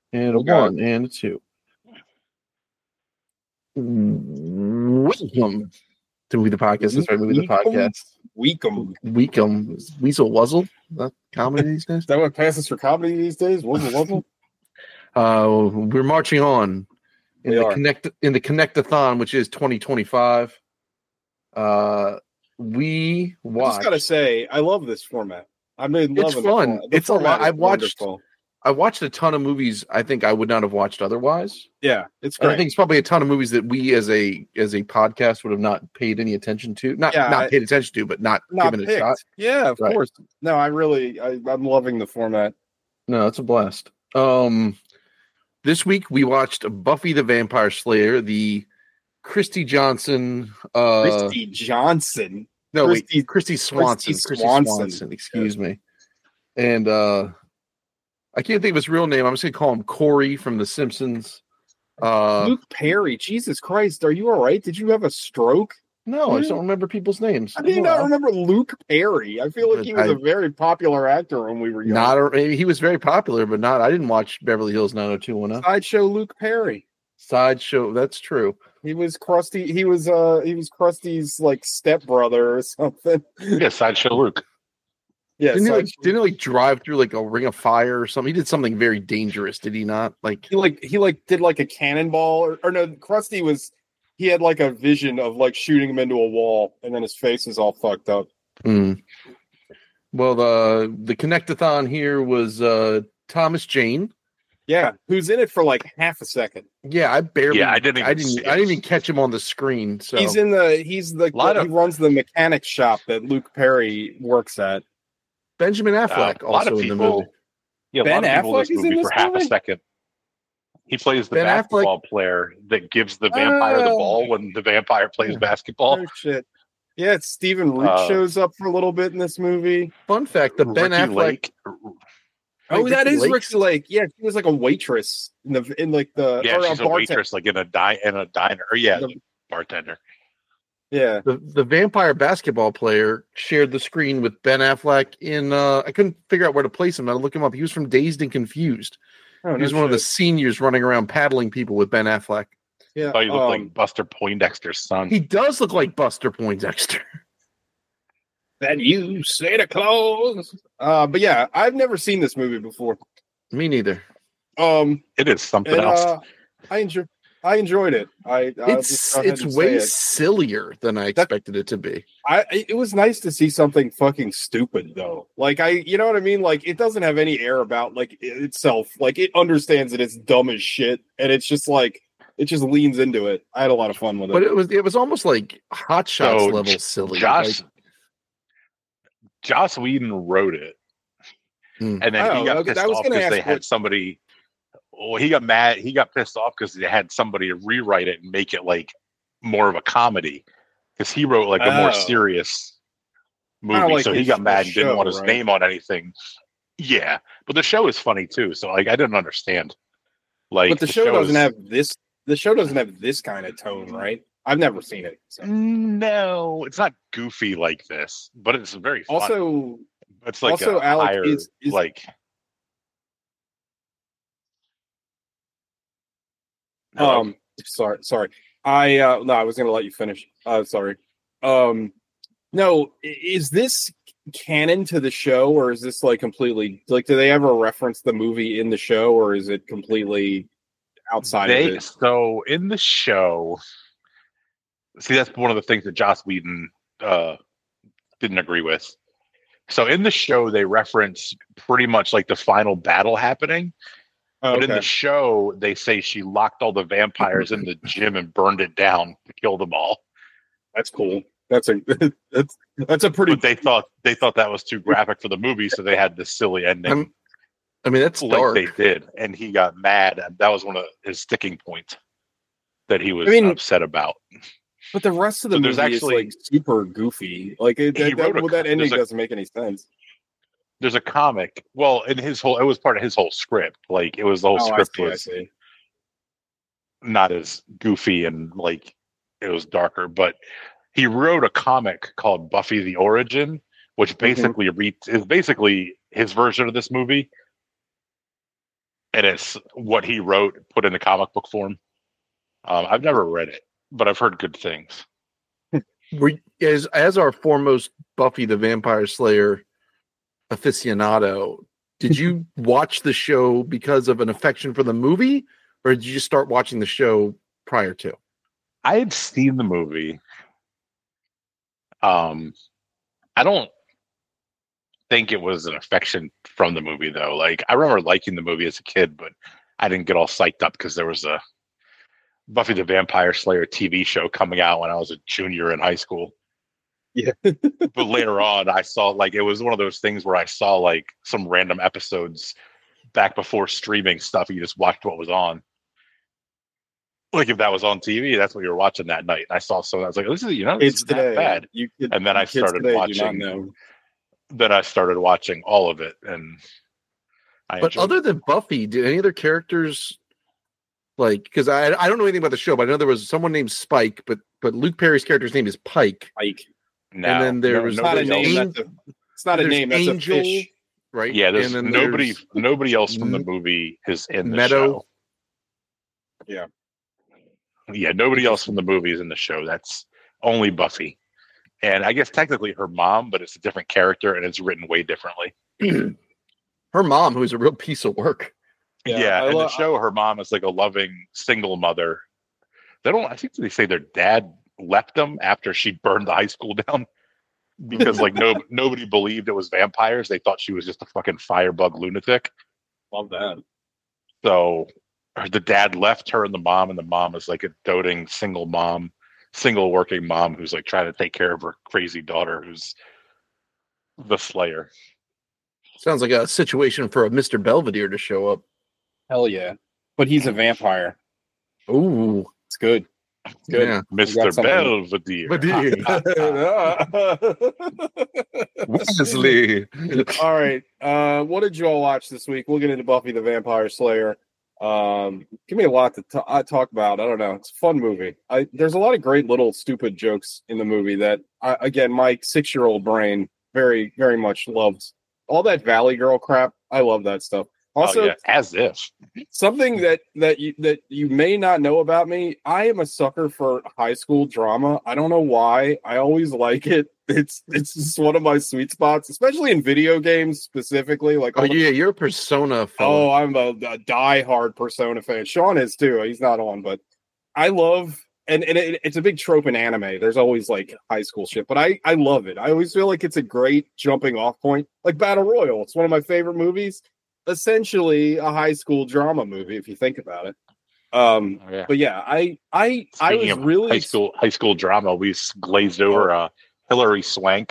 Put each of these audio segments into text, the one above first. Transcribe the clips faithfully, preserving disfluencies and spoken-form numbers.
And a Oh, God. one and a two. Welcome to We the Podcast. That's right, We the Podcast. Weekum. Weekum. Weasel Wuzzle. That comedy these days? Is that what passes for comedy these days? Wuzzle Wuzzle? Uh, we're marching on in We the are. connect in the Connect-a-thon, which is twenty twenty-five. Uh, we I watch. just gotta say, I love this format. I've been It's loving fun. The format. The It's a lot. format is I've watched. wonderful. I watched a ton of movies I think I would not have watched otherwise. Yeah, it's And great. I think it's probably a ton of movies that we as a as a podcast would have not paid any attention to. Not Yeah, not I- paid attention to, but not, Not given a picked. shot. Yeah, of Right. course. No, I really, I, I'm loving the format. No, it's a blast. Um this week we watched Buffy the Vampire Slayer, the Christy Johnson uh Christy Johnson. no Christy- wait, Christy Swanson. Christy Christy Swanson. Swanson, excuse me. And uh I can't think of his real name. I'm just gonna call him Corey from The Simpsons. Uh Luke Perry. Jesus Christ, are you all right? Did you have a stroke? no, I just don't remember people's names. I do not remember Luke Perry. I feel like he was I- a very popular actor when we were young. Not a, he was very popular, but not. I didn't watch Beverly Hills nine oh two one oh. Sideshow Luke Perry. Sideshow. That's true. He was Krusty. He was uh he was Krusty's like stepbrother or something. Yeah, Sideshow Luke. Yeah, Didn't he, like, Sideshow- didn't he like drive through like a ring of fire or something? He did something very dangerous. Did he not? Like he like he like did like a cannonball or, or no, Krusty was he had like a vision of like shooting him into a wall and then his face is all fucked up. hmm. Well, the the Connect-a-thon here was uh Thomas Jane. Yeah, who's in it for like half a second. Yeah, I barely. Yeah, I didn't even I didn't. see I didn't it. even catch him on the screen. So He's in the he's the Lot he of- runs the mechanic shop that Luke Perry works at. Benjamin Affleck Uh, a lot also of in the people. movie. Yeah, a Ben lot of people in Affleck this is in movie this for half movie? a second. He plays the Ben Affleck- basketball player that gives the vampire the Oh. ball when the vampire plays basketball. Oh shit. Yeah, it's Stephen Root Uh, shows up for a little bit in this movie. Fun fact: the Ben Ricky Affleck. Lake. Oh, Wait, that Ricky is Lake? Ricky Lake. Yeah, she was like a waitress in the in like the Yeah, or she's a, bartender. waitress, like in a di- in a diner. Or yeah, The- bartender. Yeah. The, the vampire basketball player shared the screen with Ben Affleck in uh I couldn't figure out where to place him. I had to look him up. He was from Dazed and Confused. Oh, He was one of the seniors running around paddling people with Ben Affleck. Yeah. Oh, you look um, like Buster Poindexter's son. He does look like Buster Poindexter. that you Santa Claus. Uh, but yeah, I've never seen this movie before. Me neither. Um, It is something and, else. uh, I enjoy. I enjoyed it. I I'll just It's go ahead it's and way say it. sillier than I expected it to be. I it was nice to see something fucking stupid though. Like I, you know what I mean? Like it doesn't have any air about like it itself. Like it understands that it's dumb as shit, and it's just like it just leans into it. I had a lot of fun with it. But it was it was almost like Hot Shots So, level J- silly. Josh Like, Joss Whedon wrote it, Hmm. and then Oh, he got okay, pissed I was off gonna because they ask had what- somebody. Well, he got mad. He got pissed off because they had somebody rewrite it and make it like more of a comedy. Because he wrote like a more Oh. serious Kinda movie, like so he his- got mad his and didn't show, want his right? name on anything. Yeah, but the show is funny too. So like, I didn't understand. Like, but the, show, doesn't is- have this. The show doesn't have this kind of tone, right? I've never seen it. So. No, it's not goofy like this, but it's very fun. Also, it's like also, a Alec, higher, is- is- like. um, sorry, sorry. I uh, no, I was gonna let you finish. Uh, sorry. Um, no, i- is this canon to the show, or is this like completely like? Do they ever reference the movie in the show, or is it completely outside they of it? so in the show, see, that's one of the things that Joss Whedon uh didn't agree with. So in the show they reference pretty much like the final battle happening, Oh, but in okay. the show they say she locked all the vampires in the gym and burned it down to kill them all. That's cool. That's a that's that's a pretty. But they thought they thought that was too graphic for the movie, so they had this silly ending. I'm- I mean, that's like dark. they did, and he got mad, and that was one of his sticking points that he was I mean, upset about. But the rest of the So movie there's actually- is like super goofy. Like it, He that, that, wrote a well, that co- ending there's a- doesn't make any sense. There's a comic. Well, in his whole, it was part of his whole script. Like it was the whole Oh, I script see, I was see. not as goofy and like it was darker. But he wrote a comic called Buffy the Origin, which basically re- is basically his version of this movie. and it's what he wrote put in the comic book form. Um, I've never read it, but I've heard good things. We, as as our foremost Buffy the Vampire Slayer aficionado, did you watch the show because of an affection for the movie, or did you just start watching the show prior to? I had seen the movie. Um, I don't think it was an affection from the movie though. Like I remember liking the movie as a kid, but I didn't get all psyched up because there was a Buffy the Vampire Slayer T V show coming out when I was a junior in high school. Yeah. But later on, I saw like it was one of those things where I saw like some random episodes back before streaming stuff. You just watched what was on. Like if that was on T V, that's what you were watching that night. And I saw some. I was like, "This is you know, It's it's not bad." You kid, And then I started watching. Then I started watching all of it, and I but other it. than Buffy, did any other characters like? Because I I don't know anything about the show, but I know there was someone named Spike, but but Luke Perry's character's name is Pike. Pike. No, and then there no, was It's not a nobody name. else. That's a, it's not a There's name. That's Angel, a fish. right? Yeah, there's And then nobody. there's Nobody else from the M- movie is in the Meadow. show. Yeah. Yeah, nobody else from the movie is in the show. That's only Buffy. And I guess technically her mom, but it's a different character and it's written way differently. her mom, who's a real piece of work. Yeah, I in lo- the show, her mom is like a loving single mother. They don't. I think they say their dad left them after she burned the high school down because like no nobody believed it was vampires. They thought she was just a fucking firebug lunatic. Love that. So her- the dad left her and the mom, and the mom is like a doting single mom, single working mom who's like trying to take care of her crazy daughter who's the Slayer. Sounds like a situation for a Mister Belvedere to show up. Hell yeah. But he's a vampire. Ooh, It's good. It's good. yeah. Mister something- Belvedere. Wesley. All right. Uh, what did you all watch this week? We'll get into Buffy the Vampire Slayer. Um, give me a lot to t- I talk about. I don't know. It's a fun movie. I, there's a lot of great little stupid jokes in the movie that, I, again, my six-year-old brain very, very much loves. All that Valley Girl crap. I love that stuff. Also, Oh, yeah, as if. something that that you that you may not know about me, I am a sucker for high school drama. I don't know why. I always like it. It's it's just one of my sweet spots, especially in video games specifically. Like, Oh all the- yeah, you're a Persona oh, fellow. I'm a, a die-hard Persona fan. Sean is too. He's not on, but I love and and it, it's a big trope in anime. There's always like high school shit, but I I love it. I always feel like it's a great jumping off point, like Battle Royale. It's one of my favorite movies. Essentially a high school drama movie if you think about it. Um Oh, yeah. but yeah, I I I Speaking was of really high school high school drama, we s- glazed over uh, Hillary Swank.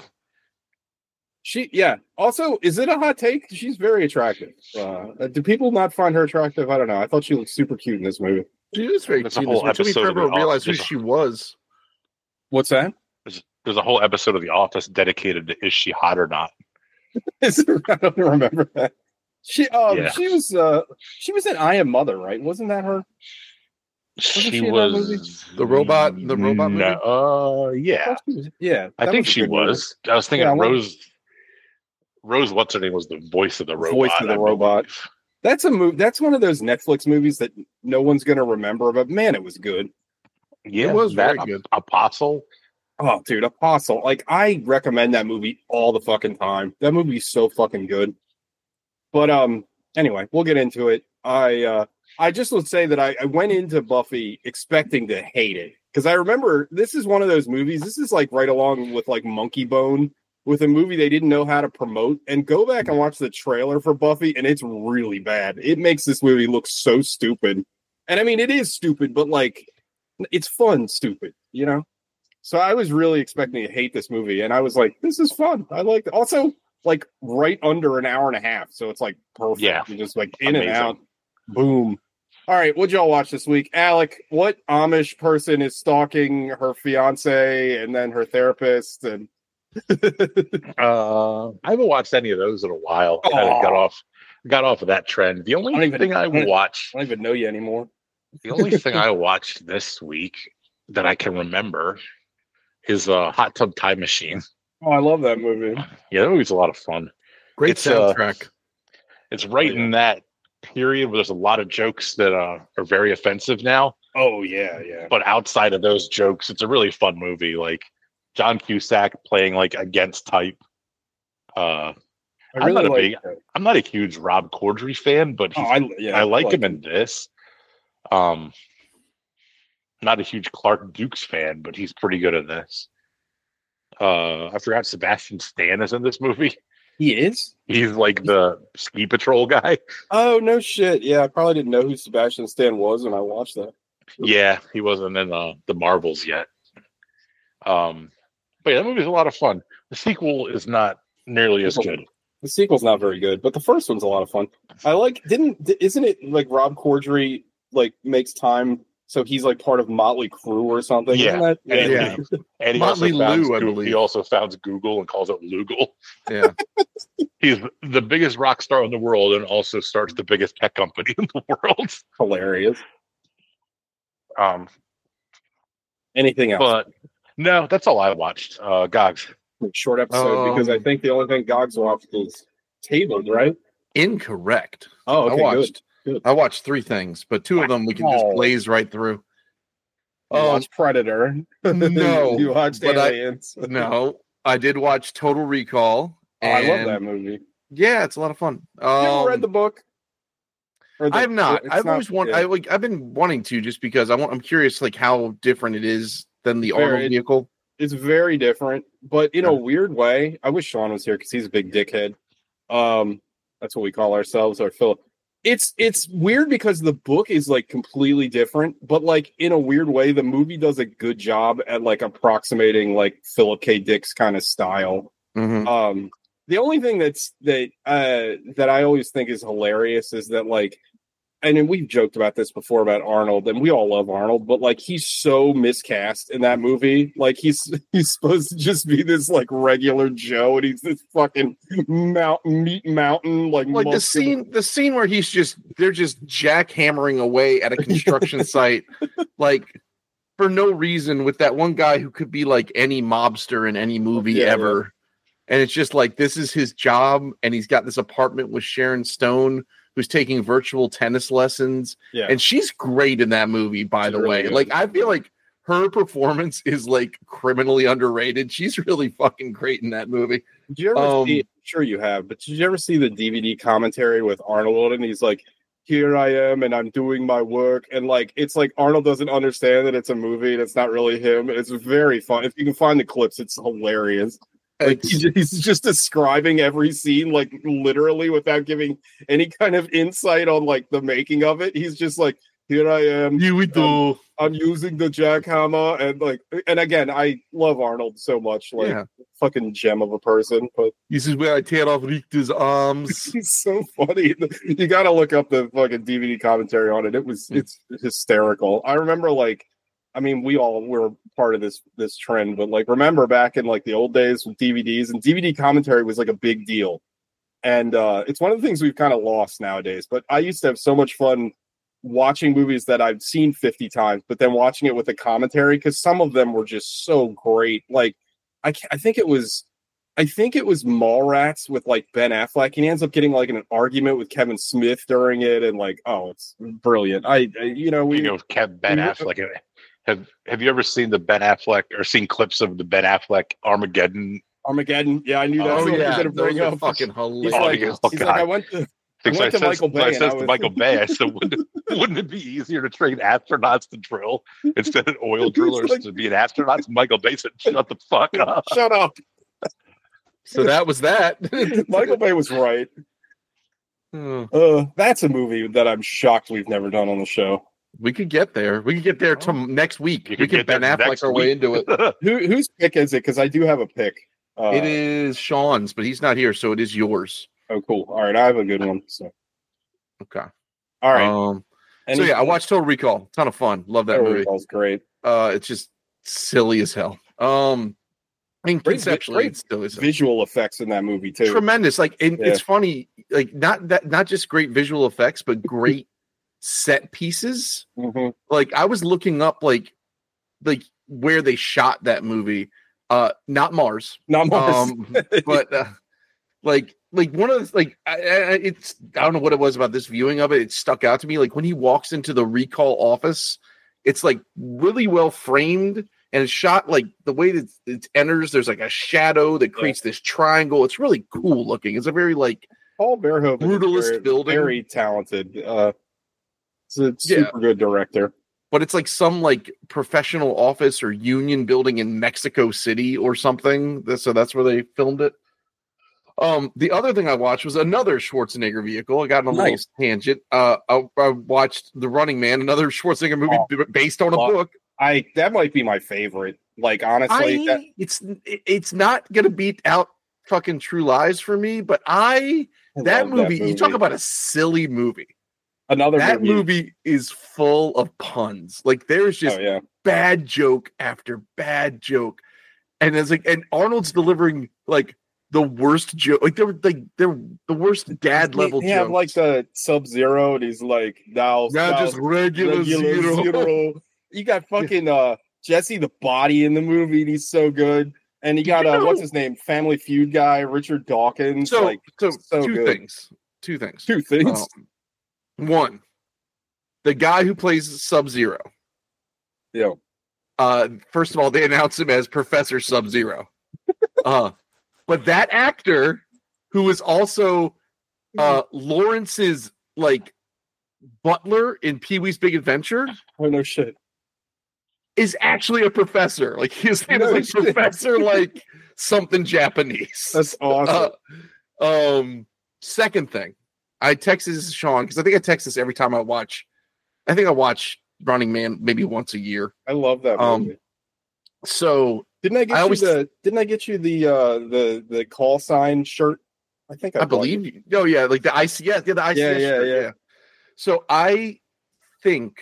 she yeah. Also, is it a hot take? She's very attractive. Uh do people not find her attractive? I don't know. I thought she looked super cute in this movie. She is very There's a cute. whole It took me episode of forever to The realize who Office. she was. What's that? There's, there's a whole episode of The Office dedicated to is she hot or not? Is it- I don't remember that. She um Yeah. she was uh she was in I Am Mother, right? Wasn't that her? She, she in that movie? was The robot- the robot movie? No, uh, yeah, Yeah. I that think was a she good movie. was. I was thinking Yeah, I want- Rose. Rose, what's her name, was the voice of the robot. Voice of the I robot. believe. That's a movie. That's one of those Netflix movies that no one's gonna remember, but man, it was good. Yeah, It was that very good. Apostle. Oh, dude, Apostle. Like, I recommend that movie all the fucking time. That movie's so fucking good. But um, anyway, we'll get into it. I uh I just would say that I, I went into Buffy expecting to hate it. Because I remember this is one of those movies, this is like right along with like Monkey Bone, with a movie they didn't know how to promote. And go back and watch the trailer for Buffy, and it's really bad. It makes this movie look so stupid. And I mean, it is stupid, but like, it's fun stupid, you know? So I was really expecting to hate this movie, and I was like, this is fun. I like it. Also, like, right under an hour and a half, so it's like perfect. Yeah. You're just like in Amazing. and out. Boom. All right, what'd y'all watch this week? Alec, what Amish person is stalking her fiance and then her therapist? And Uh, I haven't watched any of those in a while. I Aw. got off, got off of that trend. The only I don't even- thing I I don't- watched, I don't even know you anymore. the only thing I watched this week that I can remember is uh, Hot Tub Time Machine. Oh, I love that movie. Yeah, that movie's a lot of fun. Great It's, uh, soundtrack. It's right Oh, yeah. in that period where there's a lot of jokes that uh, are very offensive now. Oh yeah, yeah. But outside of those jokes, it's a really fun movie. Like John Cusack playing like against type. Uh, I I'm really not a like big, that. I'm not a huge Rob Corddry fan, but Oh, he's, I yeah, I like like him in this. Um, not a huge Clark Dukes fan, but he's pretty good in this. Uh, I forgot Sebastian Stan is in this movie. He is. He's like the ski patrol guy. Oh no shit! Yeah, I probably didn't know who Sebastian Stan was when I watched that. Yeah, he wasn't in uh, the Marvels yet. Um, but yeah, that movie's a lot of fun. The sequel is not nearly as good. The sequel's not very good, but the first one's a lot of fun. I like. Didn't isn't it like Rob Corddry like makes time so he's like part of Motley Crue or something? Yeah. Isn't that, And, Yeah. he, and he Motley also founds, Lue, I Goo- believe. he also founds Google and calls it Lugal. Yeah. He's the biggest rock star in the world and also starts the biggest tech company in the world. hilarious. Um, Anything else? but no, that's all I watched. Uh, Gogs. Short episode because I Um, think the only thing Gogs watched is Tabled, right? Incorrect. Oh, okay, I watched good. Good. I watched three things, but two of them we can just Wow. blaze right through. You Um, watched Predator. no, you watched but I- Aliens. no, I did watch Total Recall. Oh, I love and- that movie. Yeah, it's a lot of fun. You ever Um, read the book? Or the- I have not. it's I've not- always wanted. yeah. I like. I've been wanting to just because I want. I'm curious, like how different it is than the Very- Arnold vehicle. It's very different, but in a Yeah. weird way. I wish Sean was here because he's a big dickhead. Um, that's what we call ourselves, or Philip. It's it's weird because the book is like completely different, but like in a weird way, the movie does a good job at like approximating like Philip K. Dick's kind of style. Mhm. Um, the only thing that's that uh that I always think is hilarious is that like, and then we've joked about this before about Arnold, and we all love Arnold, but like he's so miscast in that movie. Like he's he's supposed to just be this like regular Joe, and he's this fucking mountain meat mountain like Like the muscular- scene, the scene where he's just they're just jackhammering away at a construction site, like for no reason, with that one guy who could be like any mobster in any movie Yeah, ever. And it's just like this is his job, and he's got this apartment with Sharon Stone, who's taking virtual tennis lessons. Yeah. And she's great in that movie, by She's the really way. good. Like, I feel like her performance is like criminally underrated. She's really fucking great in that movie. Did you ever Um, see? I'm sure you have, but did you ever see the D V D commentary with Arnold? And he's like, "Here I am, and I'm doing my work," and like it's like Arnold doesn't understand that it's a movie and it's not really him. It's very fun. If you can find the clips, it's hilarious. Like It's- he's just, he's just describing every scene like literally without giving any kind of insight on like the making of it. He's just like, "Here I am. you would do. I'm using the jackhammer," and like, and again, I love Arnold so much. Like, Yeah. fucking gem of a person, but. This is where I tear off Richter's arms. He's so funny. You got to look up the fucking D V D commentary on it. It was it's hysterical. I remember like, I mean, we all were part of this this trend, but like, remember back in like the old days with D V Ds, and D V D commentary was like a big deal. And uh, it's one of the things we've kind of lost nowadays. But I used to have so much fun watching movies that I've seen fifty times, but then watching it with the commentary because some of them were just so great. Like, I ca- I think it was. I think it was Mallrats with like Ben Affleck. He ends up getting like in an argument with Kevin Smith during it, and like, oh, it's brilliant. I, I you know, we You know, Kev, Ben we- Affleck. Have Have you ever seen the Ben Affleck or seen clips of the Ben Affleck Armageddon? Armageddon. Yeah, I knew that's Oh, what he was yeah, gonna bring those are up. fucking He's hilarious. Oh, like, yeah. he's Oh, like, God. I went to. I Things went I to Michael says, I Bay and says I to was- Michael Bay, I said, wouldn't, wouldn't it be easier to train astronauts to drill instead of oil drillers like- to be an astronaut? Michael Bay said, shut the fuck up. Shut up. So that was that. Michael Bay was right. Oh, Uh, that's a movie that I'm shocked we've never done on the show. we could get there. We could get there to next week. You We could could get Ben there Affleck next our way week. into it. Who whose pick is it? Because I do have a pick. Uh, It is Sean's, but he's not here, so it is yours. Oh, cool. All right, I have a good one. So, Okay. all right. Um, so Any- yeah, I watched Total Recall. Ton of fun. Love that Total movie. Recall's great. Uh, it's just silly as hell. Um, I mean, Great- conceptually, great it's silly as hell. Visual effects in that movie too. Tremendous. Like, and Yeah. it's funny. Like, not that, not just great visual effects, but great set pieces. Mhm. Like, I was looking up like, like where they shot that movie. Uh, not Mars. Not Mars. Um, but uh, like like one of the, like I, I, it's I don't know what it was about this viewing of it. It stuck out to me. Like when he walks into the recall office, it's like really well framed and it's shot like the way that it enters. There's like a shadow that creates yeah. this triangle. It's really cool looking. It's a very like Paul Verhoeven, brutalist very, building, very talented. Uh, it's a super yeah. good director. But it's like some like professional office or union building in Mexico City or something. So that's where they filmed it. Um, the other thing I watched was another Schwarzenegger vehicle. I got on a nice. little tangent. Uh, I, I watched The Running Man, another Schwarzenegger movie oh, based on a well, book. I that might be my favorite. Like honestly, I, that... it's it's not gonna beat out fucking True Lies for me. But I, I that, movie, that movie, you talk about a silly movie. Another that movie. movie is full of puns. Like there's just oh, yeah. bad joke after bad joke, and it's like and Arnold's delivering like the worst joke. Like they're like they're the worst dad level. Yeah, jokes. like the Sub Zero, and he's like now, now, now just regular, regular zero. zero. You got fucking uh Jesse the Body in the movie. And he's so good. And you got uh, what's his name? Family Feud guy, Richard Dawkins. So, like so, so two good. things. Two things. Two things. Um, One, the guy who plays Sub-Zero. Yeah. Uh, first of all, they announced him as Professor Sub-Zero. uh, but that actor, who is also uh, Lawrence's like butler in Pee-wee's Big Adventure. Oh no shit. Is actually a professor. Like his name no, is like Professor like something Japanese. That's awesome. Uh, um, second thing. I texted Sean because I think I text this every time I watch. I think I watch Running Man maybe once a year. I love that movie. Um, so didn't I get I you always, the? Didn't I get you the uh, the the call sign shirt? I think I, I believe you. Oh yeah, like the I C S. Yeah, the I C S. Yeah, yeah, shirt, yeah, yeah. So I think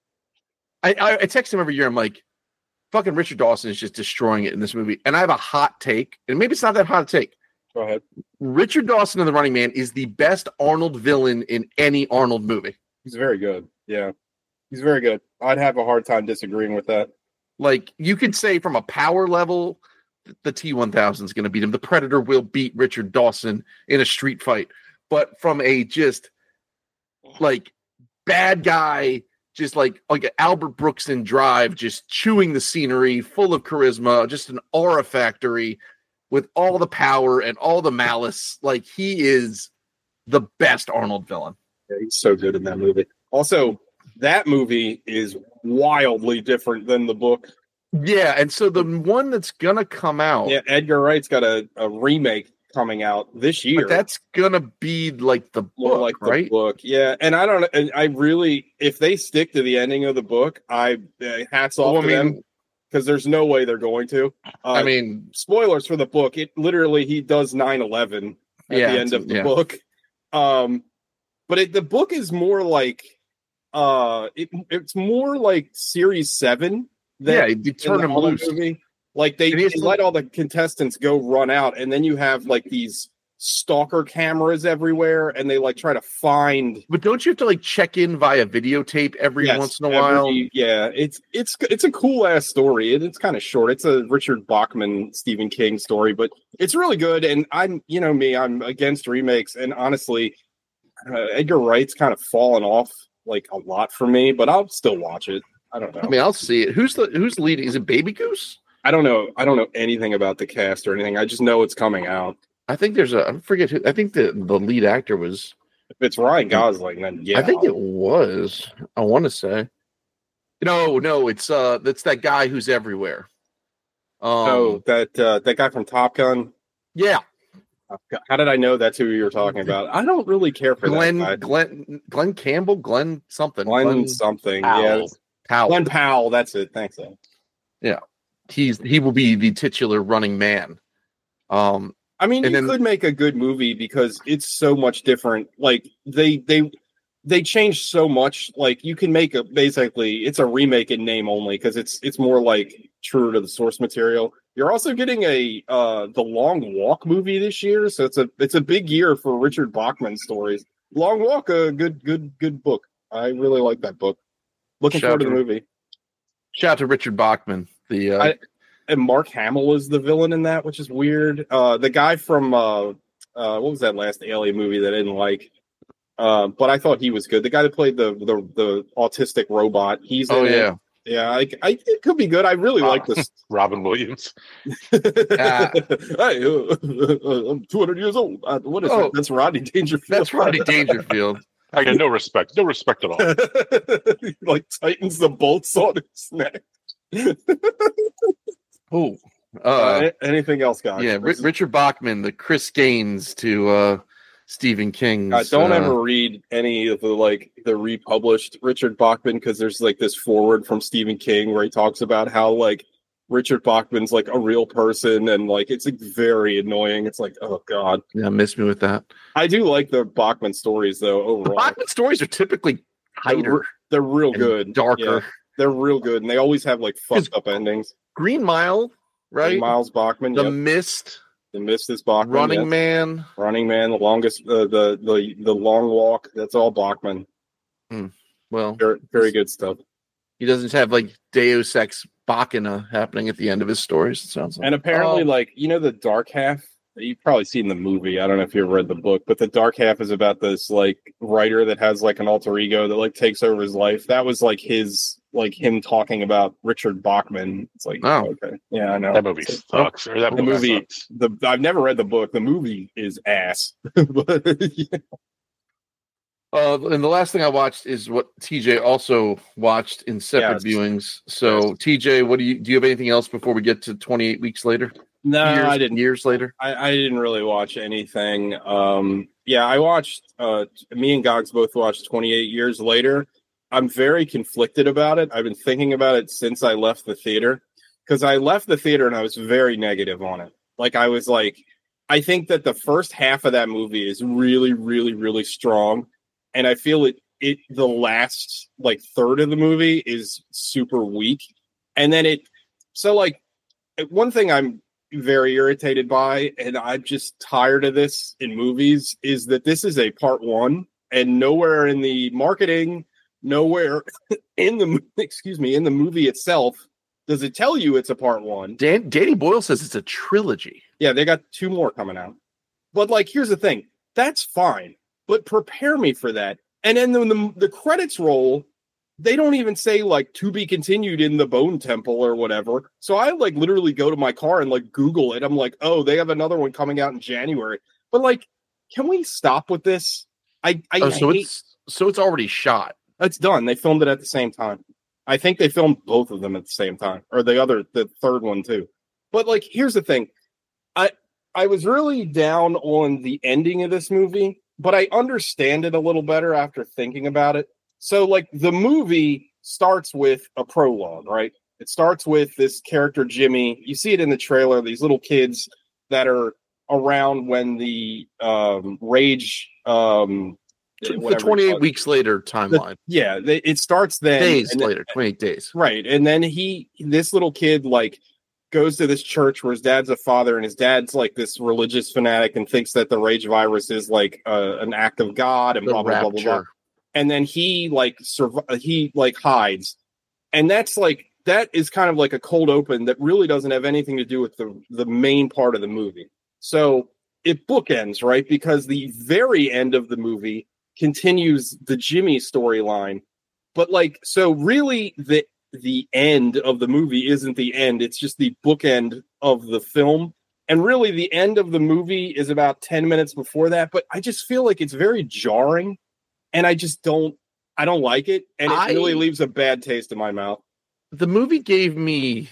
I, I I text him every year. I'm like, fucking Richard Dawson is just destroying it in this movie, and I have a hot take, and maybe it's not that hot a take. Go ahead. Richard Dawson in The Running Man is the best Arnold villain in any Arnold movie. He's very good. Yeah. He's very good. I'd have a hard time disagreeing with that. Like, you could say from a power level, the T one thousand is going to beat him. The Predator will beat Richard Dawson in a street fight. But from a just, like, bad guy, just like, like Albert Brooks in Drive, just chewing the scenery, full of charisma, just an aura factory, with all the power and all the malice, like he is the best Arnold villain. Yeah, he's so good in that movie. Also, that movie is wildly different than the book. Yeah, and so the one that's gonna come out, yeah, Edgar Wright's got a, a remake coming out this year. But that's gonna be like the more book, like the right? book. Yeah, and I don't. And I really, if they stick to the ending of the book, I uh, hats off well, to I mean, them. Because there's no way they're going to. Uh, I mean, spoilers for the book. It literally he does nine eleven at yeah, the end of the yeah. book. Um, but it, the book is more like, uh, it, it's more like series seven. Yeah, you turn them loose. Movie. Like they, they let all the contestants go run out, and then you have like these stalker cameras everywhere, and they like try to find. But don't you have to like check in via videotape every yes, once in a every, while? Yeah, it's it's it's a cool ass story. It, it's kind of short. It's a Richard Bachman, Stephen King story, but it's really good. And I'm, you know me, I'm against remakes, and honestly, uh, Edgar Wright's kind of fallen off like a lot for me. But I'll still watch it. I don't know. I mean, I'll see it. Who's the who's leading? Is it Baby Goose? I don't know. I don't know anything about the cast or anything. I just know it's coming out. I think there's a I forget who I think the, the lead actor was if it's Ryan Gosling, then yeah. I think it was. I want to say. No, no, it's uh that's that guy who's everywhere. Um, oh, that uh, that guy from Top Gun? Yeah. How did I know that's who you were talking about? I don't really care for Glenn that guy. Glenn Glenn Campbell, Glenn something. Glenn, Glenn something. Powell. Yeah. Powell. Glenn Powell, that's it. Thanks. Ed. Yeah. He's he will be the titular running man. Um I mean, you then, could make a good movie because it's so much different. Like they they they changed so much. Like you can make a basically it's a remake in name only because it's it's more like true to the source material. You're also getting a uh the Long Walk movie this year, so it's a it's a big year for Richard Bachman stories. Long Walk, a good good good book. I really like that book. Looking shout forward to the to, movie. Shout out to Richard Bachman. The uh, I, and Mark Hamill is the villain in that, which is weird. Uh, the guy from uh, uh, what was that last Alien movie that I didn't like? Uh, but I thought he was good. The guy that played the the, the autistic robot. He's Oh in yeah. It. Yeah, I, I it could be good. I really Uh, like this. Robin Williams. Ah. Hey, uh, uh, I'm two hundred years old. Uh, what is Oh. that? That's Rodney Dangerfield. That's Rodney Dangerfield. I got no respect. No respect at all. He, like tightens the bolts on his neck. Oh. Uh, Uh, a- anything else, guys? yeah, Ri- Richard Bachman, the Chris Gaines to uh, Stephen King's. Uh, don't uh, ever read any of the like the republished Richard Bachman, because there's like this forward from Stephen King where he talks about how like Richard Bachman's like a real person, and like it's like very annoying. It's like, oh god. Yeah, miss me with that. I do like the Bachman stories though. The Overall, Bachman stories are typically tighter, they're real and good, darker. Yeah, they're real good, and they always have like fucked up endings. Green Mile, right? Miles Bachman, The yep. Mist, The Mist is Bachman. Running yes. Man. Running Man, the longest, uh, the the the long walk. That's all Bachman. Well, Very, very good stuff. he doesn't have like Deus Ex Machina happening at the end of his stories. It sounds like. And apparently, Oh. like, you know, the Dark Half, you've probably seen the movie. I don't know if you ever read the book, but the Dark Half is about this like writer that has like an alter ego that like takes over his life. That was like his, like him talking about Richard Bachman. It's like, Oh. okay, yeah, I know. That movie It's- sucks. Or that The movie movie- sucks. The I've never read the book. The movie is ass. But yeah. Uh, and the last thing I watched is what T J also watched in separate Yes. viewings. So, T J, what do you do? You have anything else before we get to twenty-eight weeks later? No, years, I didn't. Years later. I, I didn't really watch anything. Um, yeah, I watched. Uh, me and Gogs both watched twenty-eight Years Later. I'm very conflicted about it. I've been thinking about it since I left the theater, because I left the theater and I was very negative on it. Like I was like, I think that the first half of that movie is really, really, really strong, and I feel it. It the last like third of the movie is super weak, and then it. So like, one thing I'm very irritated by, and I'm just tired of this in movies, is that this is a part one, and nowhere in the marketing, nowhere in the excuse me in the movie itself does it tell you it's a part one. Dan, Danny Boyle says it's a trilogy. Yeah, they got two more coming out. But like, here's the thing: that's fine, but prepare me for that. And then when the the credits roll, they don't even say like to be continued in the Bone Temple or whatever. So I like literally go to my car and like Google it. I'm like, oh, they have another one coming out in January. But like, can we stop with this? I, I Oh, so hate, it's so it's already shot. it's done. They filmed it at the same time. I think they filmed both of them at the same time, or the other, the third one too. But like, here's the thing. I I was really down on the ending of this movie, but I understand it a little better after thinking about it. So, like, the movie starts with a prologue, right? It starts with this character, Jimmy. You see it in the trailer, these little kids that are around when the um, Rage... Um, The whatever you twenty-eight call it. weeks later timeline. Yeah, they, it starts then. days and then- later, twenty-eight days. Right. And then he, this little kid, like, goes to this church where his dad's a father, and his dad's like this religious fanatic and thinks that the rage virus is like uh, an act of God and The blah, blah, blah, blah, blah. rapture. And then he like surv- he like hides. And that's like, that is kind of like a cold open that really doesn't have anything to do with the, the main part of the movie. So it bookends, right? Because the very end of the movie continues the Jimmy storyline. But like, so really the the end of the movie isn't the end, it's just the bookend of the film. And really the end of the movie is about ten minutes before that, but I just feel like it's very jarring, and I just don't I don't like it, and it I- really leaves a bad taste in my mouth. The movie gave me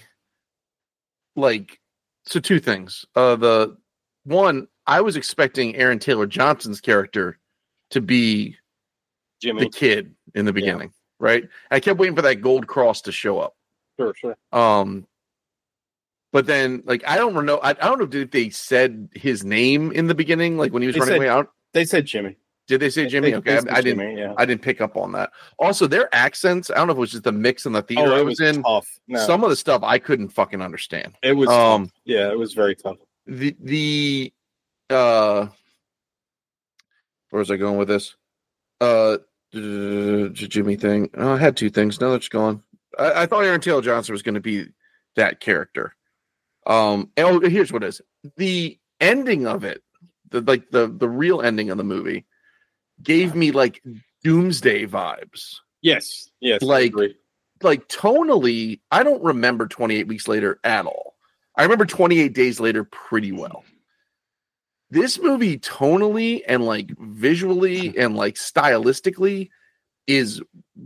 like so two things. Uh the one, I was expecting Aaron Taylor Johnson's character to be Jimmy. the kid in the beginning, right? I kept waiting for that gold cross to show up. Sure, sure. Um, but then, like, I don't know. I, I don't know if they said his name in the beginning, like when he was They running said- away out. They said Jimmy. Did they say Jimmy? They- Okay, they I, said I didn't. Jimmy, yeah. I didn't pick up on that. Also, their accents. I don't know if it was just the mix in the theater Oh, I it was, was in. tough. No, Some of the stuff I couldn't fucking understand. it was Um, tough. Yeah, it was very tough. the the uh, where was I going with this? Uh, Jimmy thing. Oh, I had two things. Now that's gone. I, I thought Aaron Taylor Johnson was going to be that character. Um, and oh, here's what it is. The ending of it, the like the the real ending of the movie gave me like Doomsday vibes. Yes, yes, like like tonally, I don't remember twenty-eight Weeks Later at all. I remember twenty-eight Days Later pretty well. This movie tonally and like visually and like stylistically is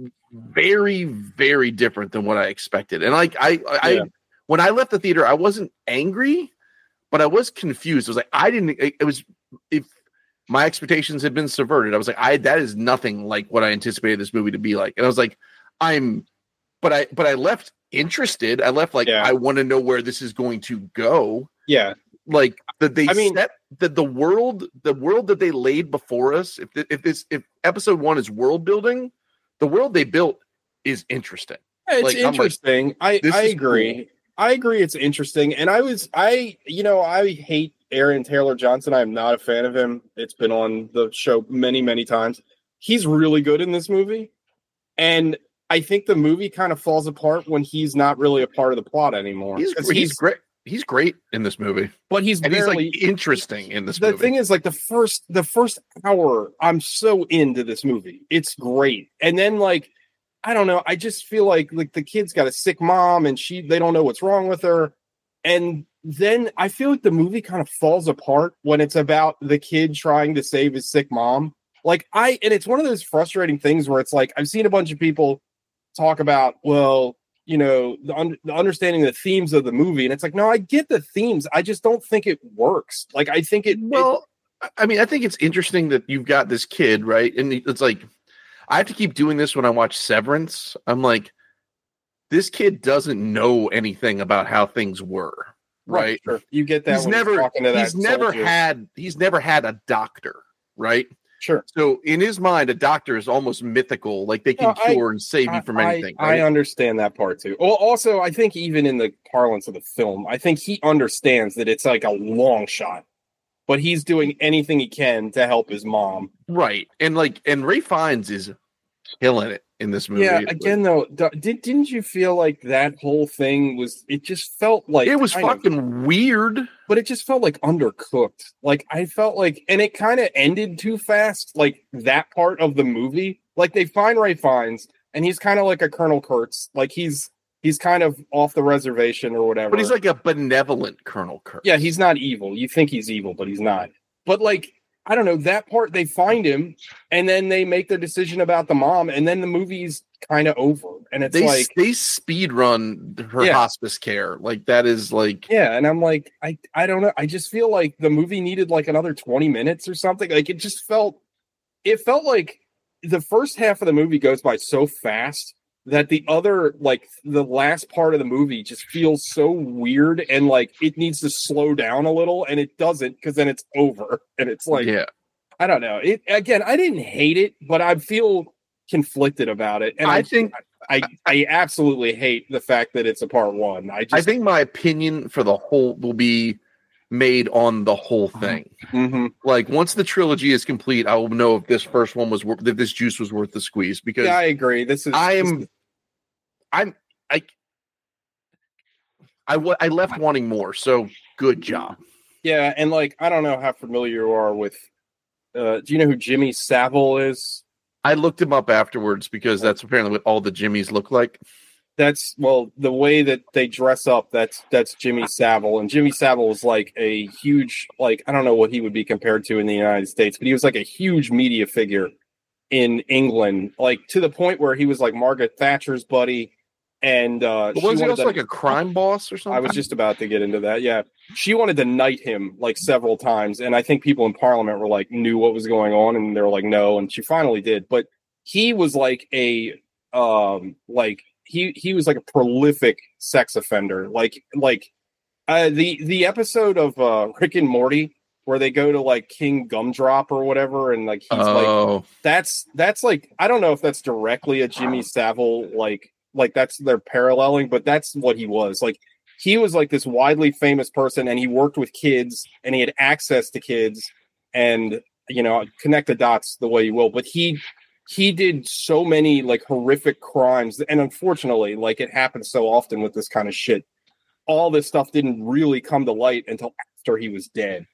very, very different than what I expected. And like I I, yeah. I when I left the theater, I wasn't angry, but I was confused. It was like I didn't it, it was if my expectations had been subverted. I was like, I that is nothing like what I anticipated this movie to be like. And I was like, I'm but I but I left interested. I left like yeah. I want to know where this is going to go. Yeah. Like that they I mean, set that the world, the world that they laid before us. If if this if episode one is world building, the world they built is interesting. It's like, interesting. Like, I I agree. Cool. I agree. It's interesting. And I was I you know I hate Aaron Taylor Johnson. I'm not a fan of him. It's been on the show many many times. He's really good in this movie, and I think the movie kind of falls apart when he's not really a part of the plot anymore. He's, he's, he's great. He's great in this movie, but he's and barely he's like interesting in this the movie. The thing is, like the first the first hour, I'm so into this movie. It's great, and then like I don't know, I just feel like like the kid's got a sick mom, and she they don't know what's wrong with her, and then I feel like the movie kind of falls apart when it's about the kid trying to save his sick mom. Like I, and it's one of those frustrating things where it's like I've seen a bunch of people talk about, well, you know, the, un- the understanding the themes of the movie. And it's like, no, I get the themes. I just don't think it works. Like, I think it. Well, it, I mean, I think it's interesting that you've got this kid, right? And it's like, I have to keep doing this when I watch Severance. I'm like, this kid doesn't know anything about how things were, right? right sure. You get that. He's never, he's, he's never had, he's never had a doctor, right? Sure. So in his mind, a doctor is almost mythical. Like they can no, cure I, and save you from I, anything. I, right? I understand that part too. Well, also, I think even in the parlance of the film, I think he understands that it's like a long shot, but he's doing anything he can to help his mom. Right. And like, and Ralph Fiennes is killing it in this movie. Yeah. Again, though, did, didn't you feel like that whole thing was, it just felt like it was fucking of, weird, but it just felt like undercooked. Like I felt like, and it kind of ended too fast. Like that part of the movie, like they find Ralph Fiennes and he's kind of like a Colonel Kurtz. Like he's, he's kind of off the reservation or whatever. But he's like a benevolent Colonel Kurtz. Yeah. He's not evil. You think he's evil, but he's not. But like, I don't know, that part, they find him and then they make their decision about the mom and then the movie's kind of over. And it's they, like they speed run her yeah. hospice care. Like that is like, yeah. And I'm like, I, I don't know. I just feel like the movie needed like another twenty minutes or something. Like it just felt, it felt like the first half of the movie goes by so fast that the other, like the last part of the movie just feels so weird and like it needs to slow down a little and it doesn't because then it's over and it's like, yeah, I don't know. It again, I didn't hate it, but I feel conflicted about it. And I, I think I, I absolutely hate the fact that it's a part one. I just, I think my opinion for the whole will be made on the whole thing. Mm-hmm. Like once the trilogy is complete, I will know if this first one was worth, if this juice was worth the squeeze. Because yeah, I agree. This is I am. This is, I'm I I w- I left wanting more, so good job. Yeah, and like I don't know how familiar you are with. Uh, do you know who Jimmy Savile is? I looked him up afterwards because that's apparently what all the Jimmys look like. That's well, the way that they dress up. That's that's Jimmy Savile, and Jimmy Savile is like a huge, like I don't know what he would be compared to in the United States, but he was like a huge media figure in England, like to the point where he was like Margaret Thatcher's buddy. And uh but was he also to, like a crime boss or something? I was just about to get into that. Yeah. She wanted to knight him like several times. And I think people in Parliament were like knew what was going on and they were like, no. And she finally did. But he was like a um like he he was like a prolific sex offender. Like like uh the the episode of uh Rick and Morty where they go to like King Gumdrop or whatever, and like he's oh. like that's that's like I don't know if that's directly a Jimmy Savile like like that's they're paralleling, but that's what he was. Like he was like this widely famous person and he worked with kids and he had access to kids and you know, connect the dots the way you will. But he he did so many like horrific crimes, and unfortunately, like it happens so often with this kind of shit, all this stuff didn't really come to light until after he was dead.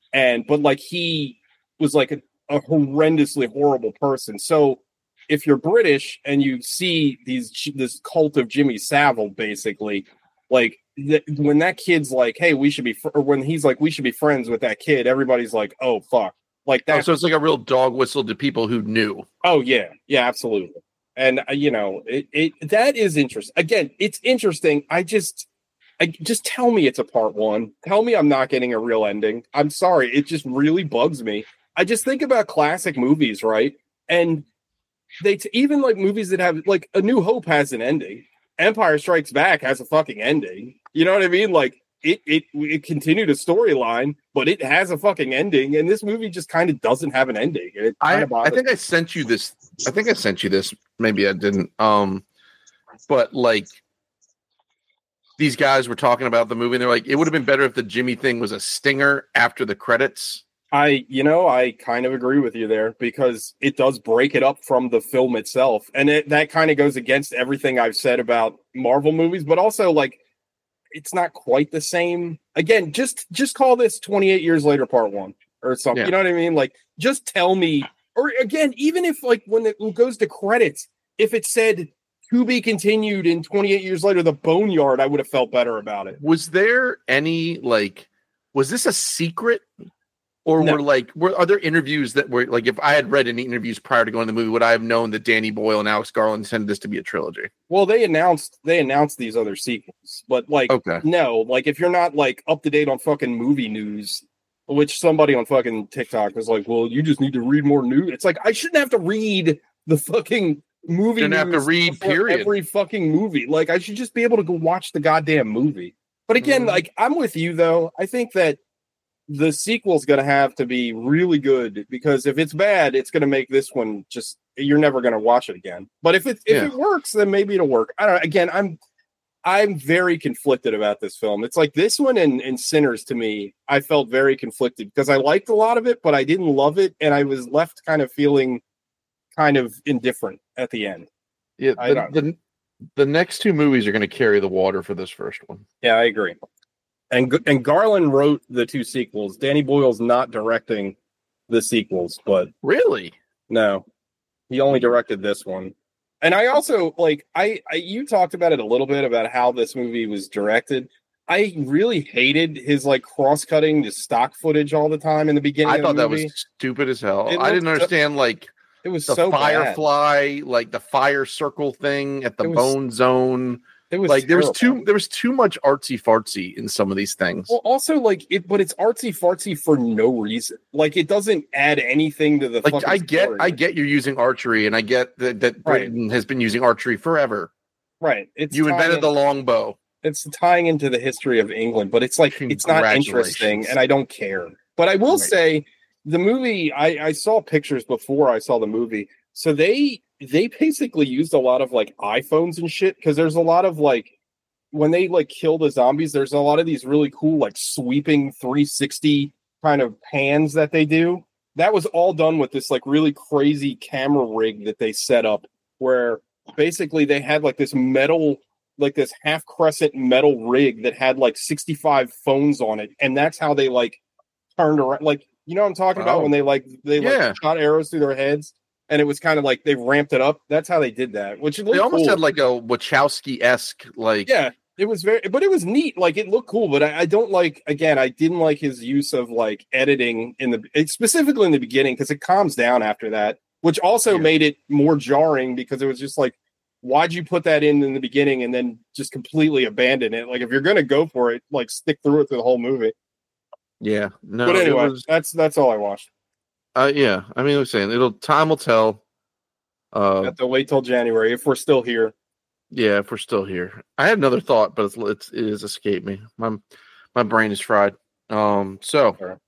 and but like he was like a, a horrendously horrible person. So if you're British and you see these this cult of Jimmy Savile, basically, like th- when that kid's like, "Hey, we should be," fr-, or when he's like, "We should be friends with that kid," everybody's like, "Oh fuck!" Like that. Oh, so it's like a real dog whistle to people who knew. Oh yeah, yeah, absolutely. And uh, you know, it, it that is interesting. Again, it's interesting. I just, I just tell me it's a part one. Tell me I'm not getting a real ending. I'm sorry. It just really bugs me. I just think about classic movies, right? And they t- even like movies that have like A New Hope has an ending. Empire Strikes Back has a fucking ending. You know what I mean? Like it, it, it continued a storyline, but it has a fucking ending. And this movie just kind of doesn't have an ending. It I, I think I sent you this. I think I sent you this. Maybe I didn't. Um, but like these guys were talking about the movie, and they're like, it would have been better if the Jimmy thing was a stinger after the credits. I, you know, I kind of agree with you there because it does break it up from the film itself. And it, that kind of goes against everything I've said about Marvel movies, but also like, it's not quite the same. Again, just, just call this twenty-eight years later, part one or something. Yeah. You know what I mean? Like, just tell me, or again, even if like when it goes to credits, if it said to be continued in twenty-eight years later, the Boneyard, I would have felt better about it. Was there any like, was this a secret? Or No. were like, were are there interviews that were like, if I had read any interviews prior to going to the movie, would I have known that Danny Boyle and Alex Garland intended this to be a trilogy? Well, they announced they announced these other sequels, but like, Okay. no, like if you're not like up to date on fucking movie news, which somebody on fucking TikTok was like, well, you just need to read more news. It's like I shouldn't have to read the fucking movie. Shouldn't have to news read, before period. every fucking movie. Like I should just be able to go watch the goddamn movie. But again, Mhm. like I'm with you though. I think that the sequel's going to have to be really good because if it's bad, it's going to make this one just you're never going to watch it again. But if it if Yeah. it works, then maybe it'll work. I don't know. Again, I'm I'm very conflicted about this film. It's like this one and, and Sinners to me, I felt very conflicted because I liked a lot of it, but I didn't love it, and I was left kind of feeling kind of indifferent at the end. Yeah, I the, don't- the, the next two movies are going to carry the water for this first one. Yeah, I agree. And G- and Garland wrote the two sequels. Danny Boyle's not directing the sequels, but Really? no, he only directed this one. And I also like I, I you talked about it a little bit about how this movie was directed. I really hated his like cross-cutting the stock footage all the time in the beginning. I of thought the that movie. was stupid as hell. It I didn't looked so- understand like It was the so bad. firefly, like the fire circle thing at the It was- bone zone. It was Like there was terrible. too there was too much artsy fartsy in some of these things. Well, also like it, but it's artsy fartsy for no reason. Like it doesn't add anything to the. Like fucking I get story. I get you're using archery, and I get that, that Right. Britain has been using archery forever. right. It's You invented tying the in- longbow. It's tying into the history of England, but it's like it's not interesting, Congratulations. and I don't care. But I will Right. say the movie. I, I saw pictures before I saw the movie, so they they basically used a lot of like iPhones and shit because there's a lot of like. When they like kill the zombies, there's a lot of these really cool like sweeping three sixty kind of pans that they do. That was all done with this like really crazy camera rig that they set up where basically they had like this metal like this half crescent metal rig that had like sixty-five phones on it, and that's how they like turned around. Like, you know what I'm talking about Oh. when they like they like Yeah. shot arrows through their heads, and it was kind of like they ramped it up. That's how they did that, which it They looked almost cool. had like a Wachowski-esque like Yeah, it was very, but it was neat. Like it looked cool, but I, I don't like. Again, I didn't like his use of like editing in the it- specifically in the beginning because it calms down after that, which also Yeah. made it more jarring because it was just like, why'd you put that in in the beginning and then just completely abandon it? Like if you're gonna go for it, like stick through it through the whole movie. Yeah. No, but it anyway, was- that's that's all I watched. uh, yeah. I mean, I was saying it'll time will tell. Uh, I have to wait till January if we're still here. yeah, if we're still here. I had another thought, but it's, it's it has escaped me. My my brain is fried. Um, so Alright.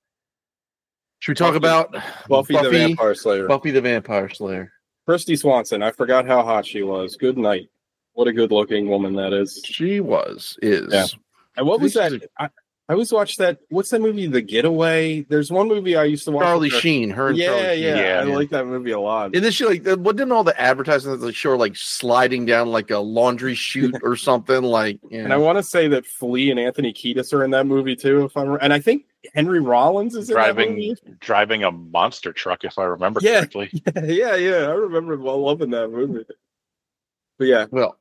should we talk Buffy- about Buffy, the Vampire Slayer. Buffy the Vampire Slayer? Christy Swanson. I forgot how hot she was. Good night. What a good looking woman that is. She was is Yeah. And what was This that? is I, I always watched that. What's that movie? The Getaway. There's one movie I used to watch. Charlie with her- Sheen. Her and Yeah, Charlie yeah, Sheen. Yeah. I like that movie a lot. And then she like, what didn't all the advertisements like show her like sliding down like a laundry chute or something like? Yeah. And I want to say that Flea and Anthony Kiedis are in that movie too. If I'm, and I think Henry Rollins is in that driving movie. driving a monster truck, if I remember Yeah. correctly. yeah, yeah, I remember well loving that movie. But yeah, Well,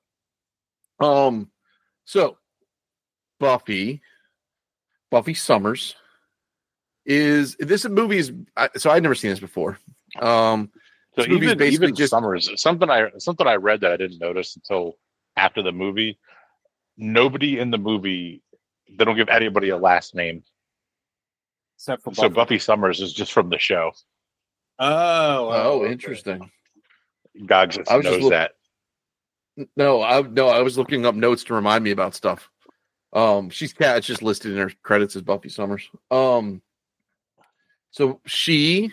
um, so Buffy, Buffy Summers is this movie is I- so I'd never seen this before. Um, So this movie is even basically even just Summers, something I something I read that I didn't notice until after the movie. Nobody in the movie, they don't give anybody a last name. except for Buffy. So Buffy Summers is just from the show. Oh, oh, okay. interesting. God just I was just knows look- that. No, I no, I was looking up notes to remind me about stuff. Um, she's cat. It's just listed in her credits as Buffy Summers. Um, so she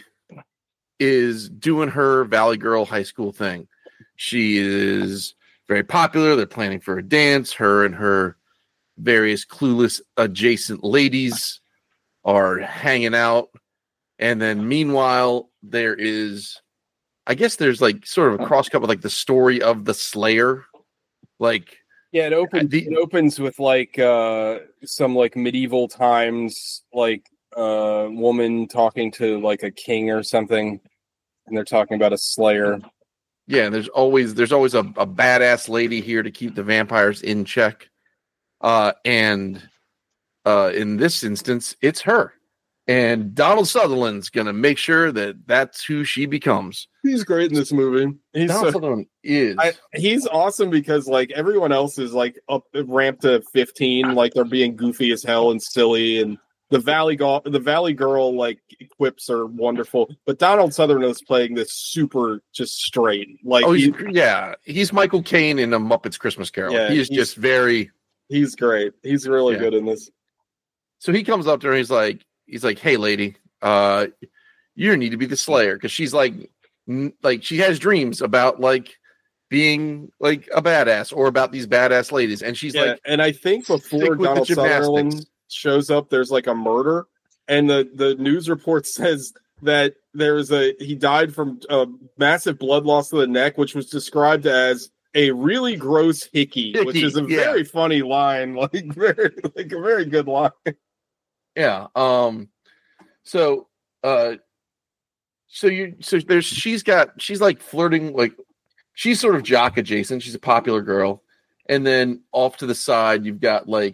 is doing her Valley Girl high school thing. She is very popular. They're planning for a dance. Her and her various clueless adjacent ladies are hanging out. And then meanwhile, there is, I guess there's like sort of a cross cut with like the story of the Slayer. Like, Yeah, it opens. The- it opens with like uh, some like medieval times, like uh, woman talking to like a king or something, and they're talking about a slayer. yeah, and there's always there's always a, a badass lady here to keep the vampires in check. Uh, and uh, in this instance, it's her. And Donald Sutherland's gonna make sure that that's who she becomes. He's great in this movie. He's Donald so, Sutherland is. I, he's awesome because like everyone else is like up ramped to fifteen, like they're being goofy as hell and silly, and the Valley Girl, the Valley Girl like quips are wonderful. But Donald Sutherland is playing this super just straight, like oh, he's, he, yeah, he's Michael Caine in a Muppets Christmas Carol. Yeah, he is he's- just very. he's great. He's really Yeah. good in this. So he comes up to her. And he's like, he's like, "Hey, lady, uh, you need to be the Slayer," because she's like, n- like she has dreams about like being like a badass or about these badass ladies, and she's Yeah, like, and I think "Stick before with the Donald gymnastics." Sutherland shows up, there's like a murder, and the the news report says that there's a he died from a massive blood loss to the neck, which was described as a really gross hickey, which Hickey, is a yeah. very funny line, like very like a very good line. Yeah. Um. So, uh, so you so there's she's got she's like flirting like she's sort of jock adjacent. She's a popular girl, and then off to the side you've got like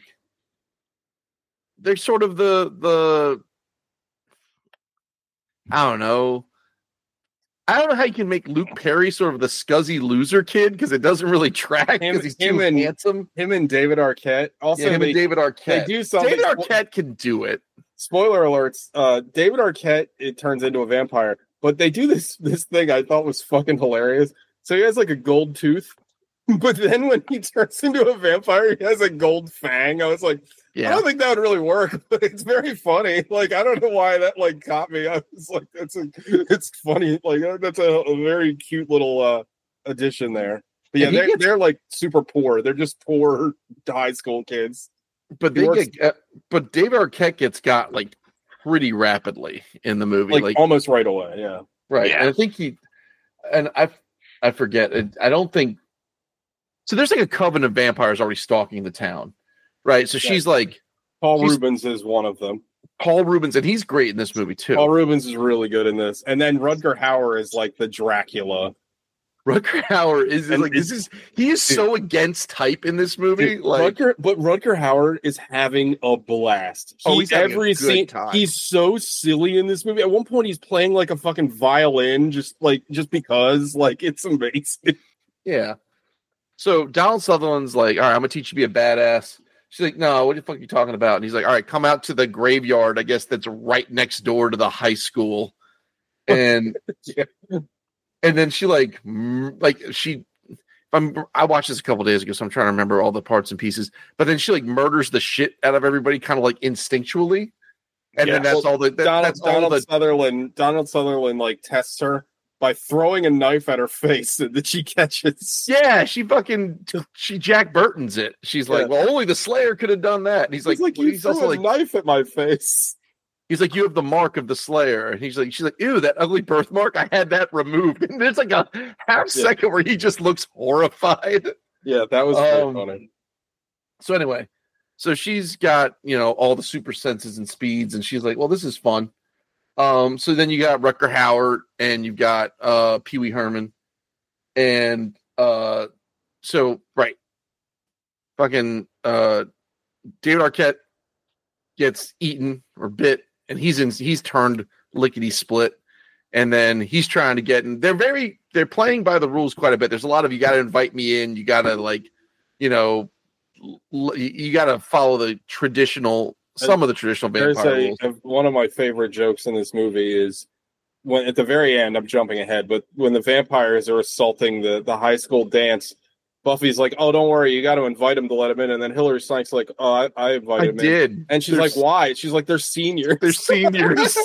they're sort of the the I don't know. I don't know how you can make Luke Perry sort of the scuzzy loser kid because it doesn't really track Him- because he's him too and- handsome. Him and David Arquette. Also, Yeah, him they, and David they Arquette. do something. David Arquette can do it. Spoiler alerts. Uh, David Arquette it turns into a vampire, but they do this this thing I thought was fucking hilarious. So he has like a gold tooth, but then when he turns into a vampire, he has a gold fang. I was like, I Yeah. don't think that would really work, but it's very funny. Like I don't know why that like caught me. I was like, that's a, it's funny. Like that's a, a very cute little uh addition there. But yeah, And he they're, gets- they're like super poor. They're just poor high school kids. But He they works- get, uh, but David Arquette gets got like pretty rapidly in the movie, Like, like, almost right away. Yeah. right. Yeah. And I think he, and I, I forget. I don't think. So there's like a coven of vampires already stalking the town, right? So she's like Paul He's- Rubens is one of them. Paul Rubens, and he's great in this movie too. Paul Rubens is really good in this. And then Rutger Hauer is like the Dracula. Rutger Hauer is, is And like this is he is so against type in this movie. Dude, Like Rutger, but Rutger Hauer is having a blast. He, Oh, he's having a every good scene, time. he's so silly in this movie. At one point, he's playing like a fucking violin, just like just because, like it's amazing. yeah. So Donald Sutherland's like, all right, I'm gonna teach you to be a badass. She's like, no, what the fuck are you talking about? And he's like, all right, come out to the graveyard. I guess that's right next door to the high school. And Yeah. and then she like, m- like she, I'm, I watched this a couple days ago, so I'm trying to remember all the parts and pieces. But then she like murders the shit out of everybody, kind of like instinctually. And Yeah, then that's well, all the that, Donald, that's all Donald the Sutherland, Donald Sutherland like tests her by throwing a knife at her face that she catches. yeah. She fucking she Jack Burton's it. She's like, Yeah. well, only the Slayer could have done that. And he's like, He's like, well, you he's threw also a like. knife at my face. He's like, you have the mark of the Slayer. And he's like, she's like, ew, that ugly birthmark. I had that removed. And there's like a half Yeah. second where he just looks horrified. Yeah, that was very Um, funny. So anyway, So she's got, you know, all the super senses and speeds, and she's like, well, this is fun. Um, so then you got Rutger Hauer and you've got uh Pee Wee Herman. And uh so right. Fucking uh David Arquette gets eaten or bit, and he's in he's turned lickety split. And then he's trying to get in. They're very they're playing by the rules quite a bit. There's a lot of you got to invite me in. You got to like, you know, l- you got to follow the traditional some of the traditional vampire There's rules. a, one of my favorite jokes in this movie is when at the very end. I'm jumping ahead, but when the vampires are assaulting the the high school dance, Buffy's like, "Oh, don't worry, you got to invite him to let him in." And then Hilary Swank's like, "Oh, I, I invited I him did. in." And she's They're like, "Why?" She's like, "They're seniors. They're seniors."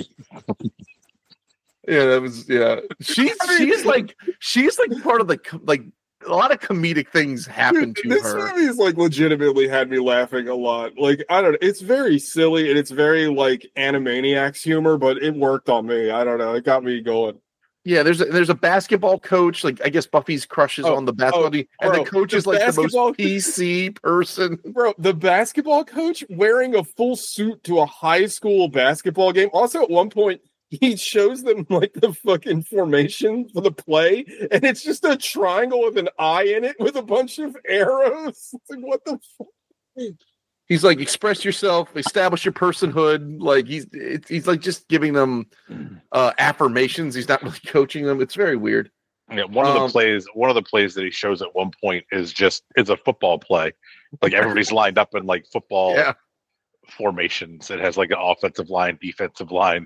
Yeah, that was yeah. She's she's like she's like part of the co- like a lot of comedic things happen to this her. movie's like legitimately had me laughing a lot. Like I don't know, it's very silly and it's very like Animaniacs humor, but it worked on me. I don't know, it got me going. Yeah, there's a, there's a basketball coach. Like I guess Buffy's crushes Oh, on the basketball oh, team, and bro, the coach the is like the basketball- most P C person. Bro, the basketball coach wearing a full suit to a high school basketball game. Also, at one point, he shows them like the fucking formation for the play, and it's just a triangle with an eye in it with a bunch of arrows. It's like, what the fuck? He's like, express yourself, establish your personhood. Like he's it's, he's like just giving them uh, affirmations. He's not really coaching them. It's very weird. Yeah, one of Um, the plays, one of the plays that he shows at one point is just is a football play. Like everybody's lined up in like football Yeah. formations. It has like an offensive line, defensive line.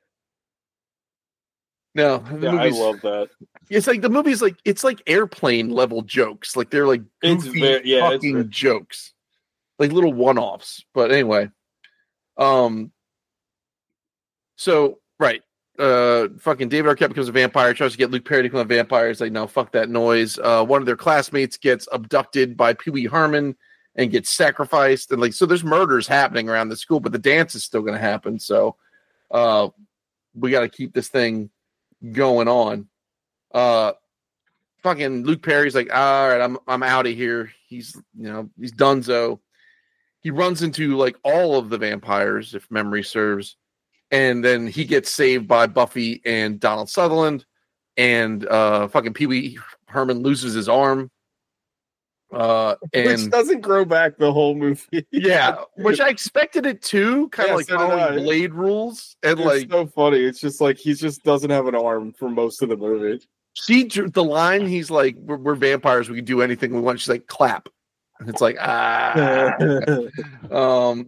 No, the Yeah, I movie's- love that. It's like the movie's like it's like airplane level jokes. Like they're like It's goofy very- yeah, it's fucking very- jokes, like little one offs. But anyway, um, so right, uh, fucking David Arquette becomes a vampire. Tries to get Luke Perry to become a vampire. It's like, no, fuck that noise. Uh, one of their classmates gets abducted by Pee Wee Herman and gets sacrificed, and like so, there's murders happening around the school, but the dance is still going to happen. So, uh, we got to keep this thing going on. Uh, fucking Luke Perry's like, all right, I'm I'm out of here. He's you know he's donezo. He runs into like all of the vampires, if memory serves, and then he gets saved by Buffy and Donald Sutherland, and uh, fucking Pee Wee Herman loses his arm. Uh, Which and doesn't grow back the whole movie. yeah, which I expected it to, kind of Yeah, like so did following I. Blade rules, and It's like so funny. It's just like he just doesn't have an arm for most of the movie. she drew the line. He's like, we're, we're vampires. We can do anything we want. She's like, clap. And it's like, ah. um.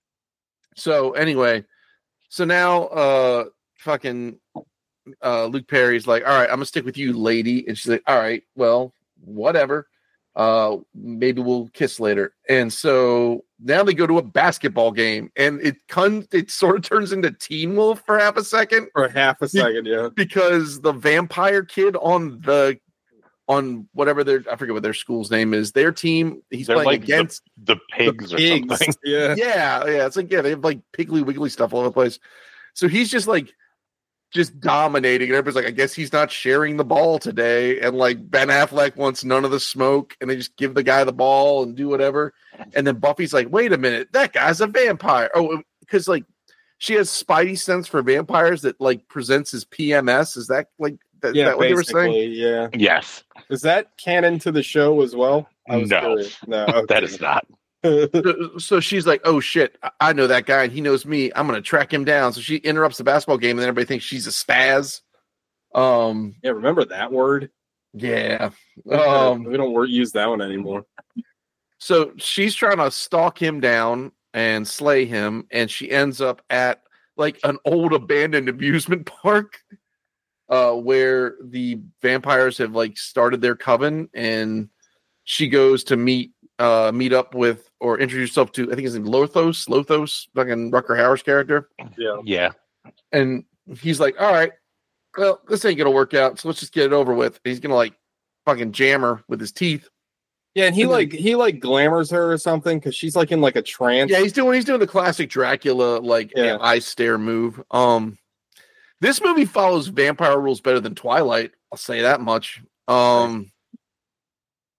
So anyway, so now, uh, fucking, uh, Luke Perry's like, all right, I'm gonna stick with you, lady. And she's like, all right, well, whatever. Uh, maybe we'll kiss later. And so now they go to a basketball game, and it con- it sort of turns into Teen Wolf for half a second. For half a second, yeah. Because the vampire kid on the on whatever their I forget what their school's name is, their team, he's They're playing like against the pigs or Pigs. something. Yeah. yeah, yeah. It's like yeah, they have like piggly wiggly stuff all over the place. So he's just like just dominating, and everybody's like, I guess he's not sharing the ball today. And like Ben Affleck wants none of the smoke, and they just give the guy the ball and do whatever. And then Buffy's like, wait a minute, that guy's a vampire. Oh, because like she has spidey sense for vampires that like presents as P M S. Is that like that, Yeah, that what they were saying? basically, yeah. Yes. Is that canon to the show as well? I was No. curious. No, okay. That is not. So, so she's like, oh shit, I- I know that guy and he knows me. I'm gonna track him down. So she interrupts the basketball game, and then everybody thinks she's a spaz. Um, Yeah, remember that word? yeah. Um, Um, we don't word, use that one anymore. so she's trying to stalk him down and slay him, and she ends up at like an old abandoned amusement park, uh, where the vampires have like started their coven, and she goes to meet uh meet up with or introduce herself to, I think his name Lothos, Lothos, fucking Rutger Hauer's character. Yeah. Yeah. And he's like, all right, well, this ain't gonna work out, so let's just get it over with. And he's gonna like fucking jam her with his teeth. Yeah, and he And then- like he like glamours her or something because she's like in like a trance. Yeah, he's doing he's doing the classic Dracula like Yeah. eye stare move. Um this movie follows vampire rules better than Twilight, I'll say that much. Um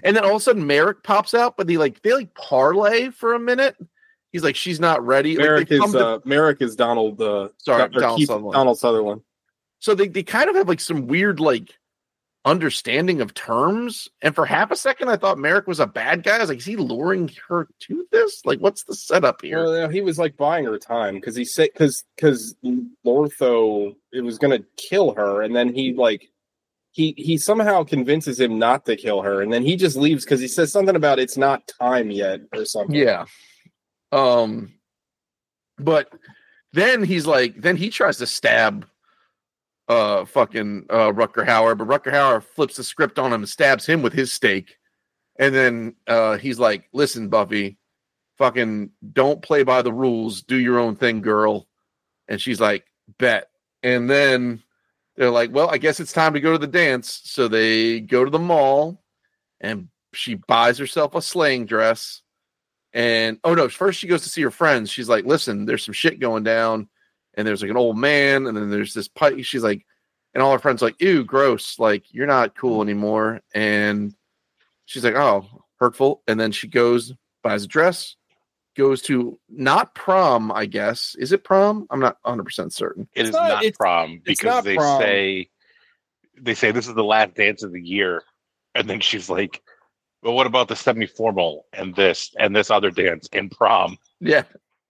And then all of a sudden Merrick pops out, but they like they like parlay for a minute. He's like, she's not ready. Merrick like, is to... uh, Merrick is Donald. Uh, Sorry, Donald Keith, Sutherland. Donald Sutherland. So they, they kind of have like some weird like understanding of terms. And for half a second, I thought Merrick was a bad guy. I was like, is he luring her to this? Like, what's the setup here? Well, he was like buying her time because he said because because Lortho it was going to kill her, and then he like he he somehow convinces him not to kill her, and then he just leaves because he says something about it's not time yet or something. Yeah. Um, but then he's like, then he tries to stab uh fucking uh Rutger Hauer, but Rutger Hauer flips the script on him and stabs him with his stake. And then uh he's like, listen, Buffy, fucking don't play by the rules, do your own thing, girl. And she's like, bet. And then they're like, well, I guess it's time to go to the dance. So they go to the mall and she buys herself a slaying dress. And oh no, first she goes to see her friends. She's like, listen, there's some shit going down. And there's like an old man, and then there's this pipe. She's like, and all her friends are like, ew, gross. Like, you're not cool anymore. And she's like, oh, hurtful. And then she goes, buys a dress, goes to not prom, I guess. Is it prom? I'm not one hundred percent certain. It is not, not prom because not they prom. say they say this is the last dance of the year. And then she's like, well, what about the semi-formal and this and this other dance and prom? Yeah.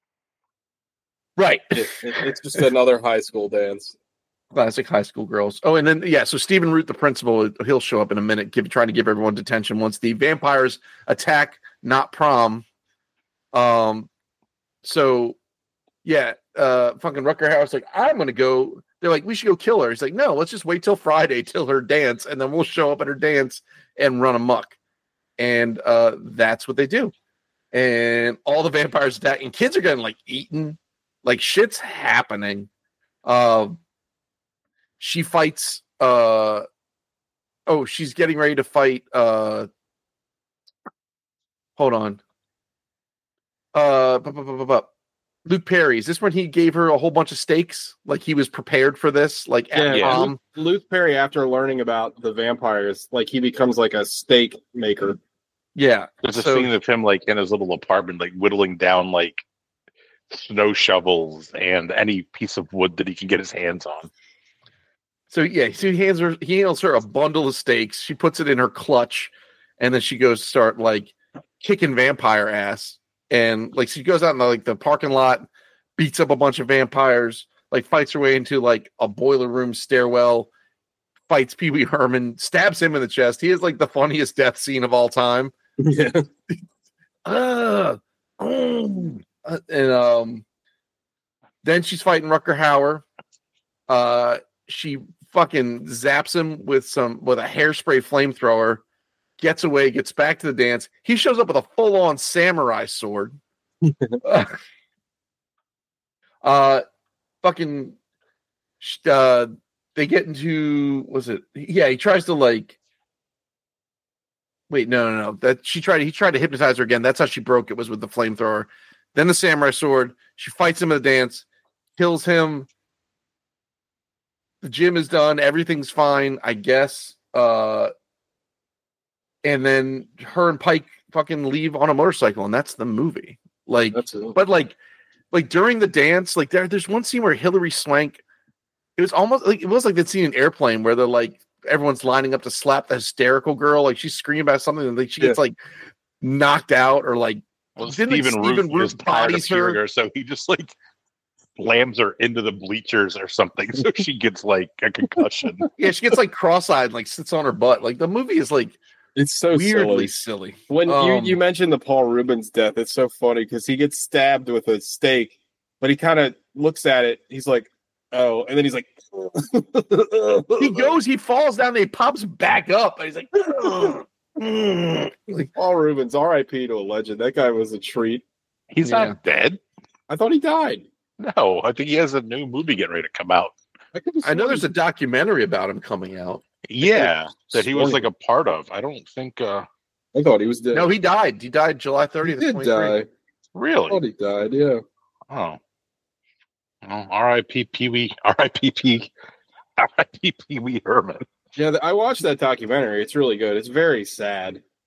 Right. It, it, it's just another high school dance. Classic high school girls. Oh, and then, yeah, so Stephen Root, the principal, he'll show up in a minute, give, trying to give everyone detention once the vampires attack, not prom. Um, So, yeah, uh, fucking Rutger Hauer's like, I'm going to go. They're like, we should go kill her. He's like, no, let's just wait till Friday, till her dance, and then we'll show up at her dance and run amok. And uh, that's what they do. And all the vampires attack, and kids are getting, like, eaten. Like, shit's happening. Uh, she fights. Uh, oh, she's getting ready to fight. Uh, hold on. Uh, bu- bu- bu- bu- bu- Luke Perry. Is this when he gave her a whole bunch of steaks? Like he was prepared for this? Like, yeah, at yeah. prom? Luke, Luke Perry, after learning about the vampires, like he becomes like a steak maker. Yeah. There's a so, scene of him like in his little apartment, like whittling down like snow shovels and any piece of wood that he can get his hands on. So yeah, so he hands her, he hands her a bundle of steaks. She puts it in her clutch, and then she goes to start like kicking vampire ass. And like she goes out in the, like the parking lot, beats up a bunch of vampires, like fights her way into like a boiler room stairwell, fights Pee Wee Herman, stabs him in the chest. He is like the funniest death scene of all time. Yeah. uh, oh. Uh, and um, then she's fighting Rutger Hauer. Uh, she fucking zaps him with some with a hairspray flamethrower. Gets away, gets back to the dance. He shows up with a full-on samurai sword. uh, fucking. Uh, they get into was it? Yeah, he tries to like. Wait, no, no, no. That she tried. He tried to hypnotize her again. That's how she broke it. Was with the flamethrower. Then the samurai sword. She fights him in the dance, kills him. The gym is done. Everything's fine, I guess. Uh, and then her and Pike fucking leave on a motorcycle, and that's the movie. Like, but like, like during the dance, like there, there's one scene where Hilary Swank. It was almost like it was like that scene in Airplane where they're like everyone's lining up to slap the hysterical girl. Like she's screaming about something, and like she gets yeah. like knocked out or like. Well, Stephen like, Root Root bodies her. her, so he just like slams her into the bleachers or something, so she gets like a concussion. Yeah, she gets like cross-eyed, and, like sits on her butt. Like the movie is like it's so weirdly silly. silly. When um, you you mentioned the Paul Rubens death, it's so funny because he gets stabbed with a stake, but he kind of looks at it. He's like, "Oh," and then he's like, he goes, he falls down, and he pops back up, and he's like. Like Paul Rubens, R I P to a legend. That guy was a treat. He's yeah. not dead. I thought he died. No, I think he has a new movie getting ready to come out. I, I know there's a documentary about him coming out. Yeah, that he was like a part of. I don't think. uh I thought he was dead. No, he died. He died July thirtieth. He did die. Really? I thought he died. Yeah. Oh. Well, R I P Pee Wee. R I P P. R I P Pee Wee Herman. Yeah, I watched that documentary. It's really good. It's very sad.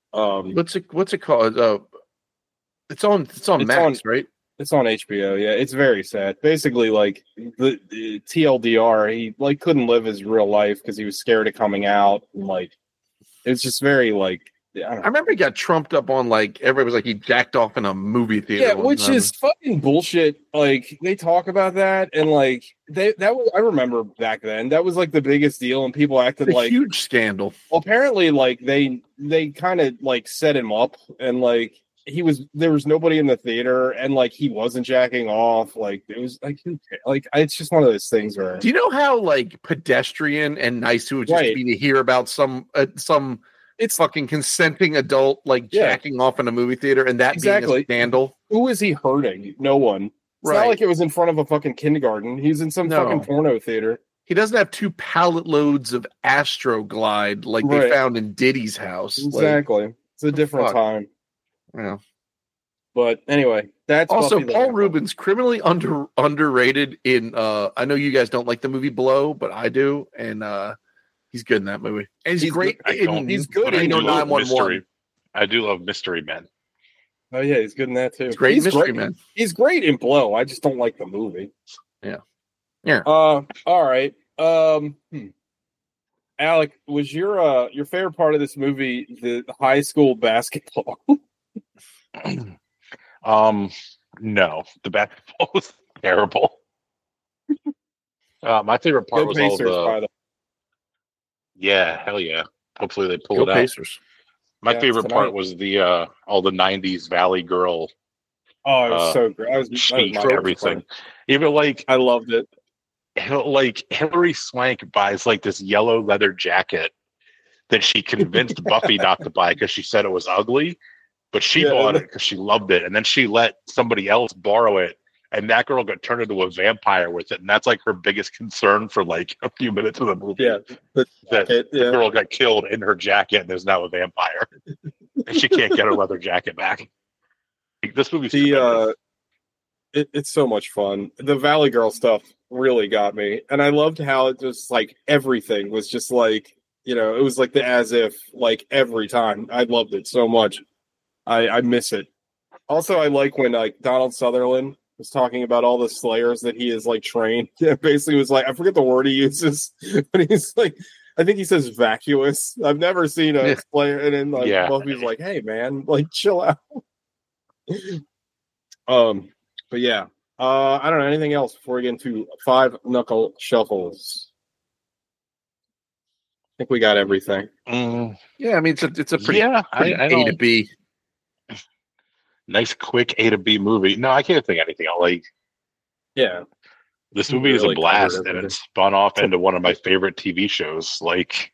Um, What's it? What's it called? Uh, it's on. It's on It's Max, on- right? It's on H B O. Yeah, it's very sad. Basically, like the, the T L D R, he like couldn't live his real life because he was scared of coming out. And, like, it's just very like I, don't I remember he got trumped up on like everybody was like he jacked off in a movie theater. Yeah, one which time. is fucking bullshit. Like they talk about that, and like they that was I remember back then that was like the biggest deal, and people acted It's a like huge scandal. apparently like they they kind of like set him up, and like he was there was nobody in the theater, and like he wasn't jacking off. Like it was like who ca- like it's just one of those things where Do you know how like pedestrian and nice it would just Right. be to hear about some uh, some it's fucking consenting adult like Yeah. jacking off in a movie theater and that being Exactly. a scandal? who is he hurting? No one. It's Right. not like it was in front of a fucking kindergarten. He's in some No. fucking porno theater. He doesn't have two pallet loads of Astroglide like they Right. found in Diddy's house. Like, Exactly. It's a different fuck? time. yeah. But anyway, that's Also, Buffy the Paul Vampire- Rubin's criminally under underrated in. Uh, I know you guys don't like the movie Blow, but I do, and uh, he's good in that movie. And he's, He's great. I in, don't- he's good but I in do love nine one one. mystery. I do love Mystery Men. Oh yeah, he's good in that too. He's great he's mystery great. man. He's great in Blow. I just don't like the movie. Yeah. Yeah. Uh, all right. Um, hmm. Alec, was your uh your favorite part of this movie the high school basketball? um, no, the basketball was terrible. Uh, my favorite part Go was all Pacers, by the the yeah, hell yeah. Hopefully they pull Go it out. Pacers. My Yeah, favorite tonight. part was the uh all the nineties Valley Girl Oh, it was Uh, so great. I was, that was chic my favorite everything. part. Even like I loved it. Hil- like Hillary Swank buys like this yellow leather jacket that she convinced Buffy not to buy because she said it was ugly, but she Yeah. bought it because she loved it, and then she let somebody else borrow it, and that girl got turned into a vampire with it, and that's like her biggest concern for like a few minutes of the movie. Yeah, the that jacket, the yeah. girl got killed in her jacket, and there's now a vampire, and she can't get her leather jacket back. Like, this movie's The tremendous. uh, it, it's so much fun. The Valley Girl stuff really got me, and I loved how it just like everything was just like you know it was like the as if like every time. I loved it so much. I I miss it. Also, I like when like Donald Sutherland was talking about all the Slayers that he is like trained. Yeah, basically was like I forget the word he uses, but he's like I think he says vacuous. I've never seen a Yeah. Slayer, and then like Yeah. Buffy's like, hey man, like chill out. um, but yeah, uh, I don't know anything else before we get into five knuckle shuffles. I think we got everything. Mm, Yeah, I mean it's a it's a pretty, yeah, pretty I, I A to don't. B. Nice, quick A to B movie. No, I can't think of anything else. Like Yeah, this movie is Really a blast, covered and everything. it's spun off into one of my favorite T V shows. Like,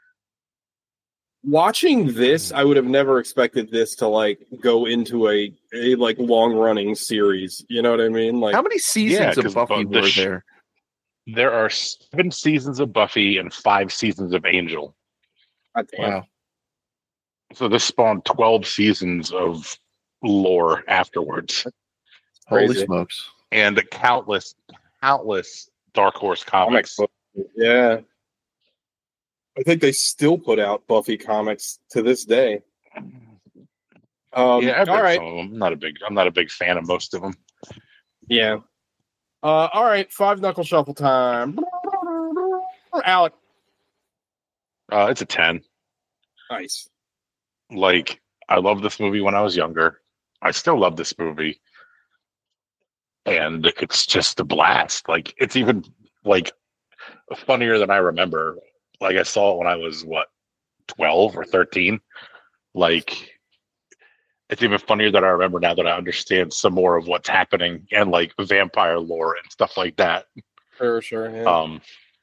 watching this, I would have never expected this to like go into a a like long running series. You know what I mean? Like, How many seasons Yeah, of 'cause Buffy bu- the were sh- there? there are seven seasons of Buffy and five seasons of Angel. God damn. Wow. So this spawned twelve seasons of lore afterwards, Holy Crazy. smokes. and countless, countless Dark Horse comic comics. book. Yeah. I think they still put out Buffy comics to this day. Um, yeah, I've all read right. some of them. I'm not a big, I'm not a big fan of most of them. Yeah. Uh, all right. Five knuckle shuffle time. Alec. Uh, it's a ten. Nice. Like, I loved this movie when I was younger. I still love this movie, and it's just a blast. Like, it's even like funnier than I remember. Like, I saw it when I was what, twelve or thirteen. Like, it's even funnier that I remember now that I understand some more of what's happening and like vampire lore and stuff like that. Sure, sure. Yeah. Um,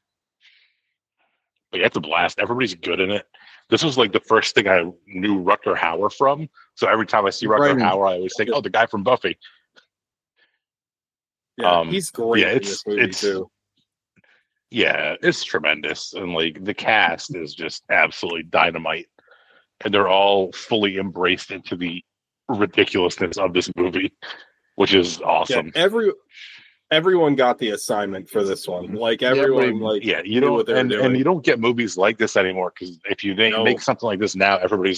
but yeah, it's a blast. Everybody's good in it. This was like the first thing I knew Rutger Hauer from. So every time I see Rutger Right. Hauer, I always think, "Oh, the guy from Buffy." yeah, um, he's great yeah, in it's- this movie it's- too. Yeah, it's tremendous, and like the cast is just absolutely dynamite, and they're all fully embraced into the ridiculousness of this movie, which is Yeah, awesome. every everyone got the assignment for this one. Like everyone, every- like Yeah, you knew don't, what they were and, doing. and you don't get movies like this anymore because if you make, No. make something like this now, everybody's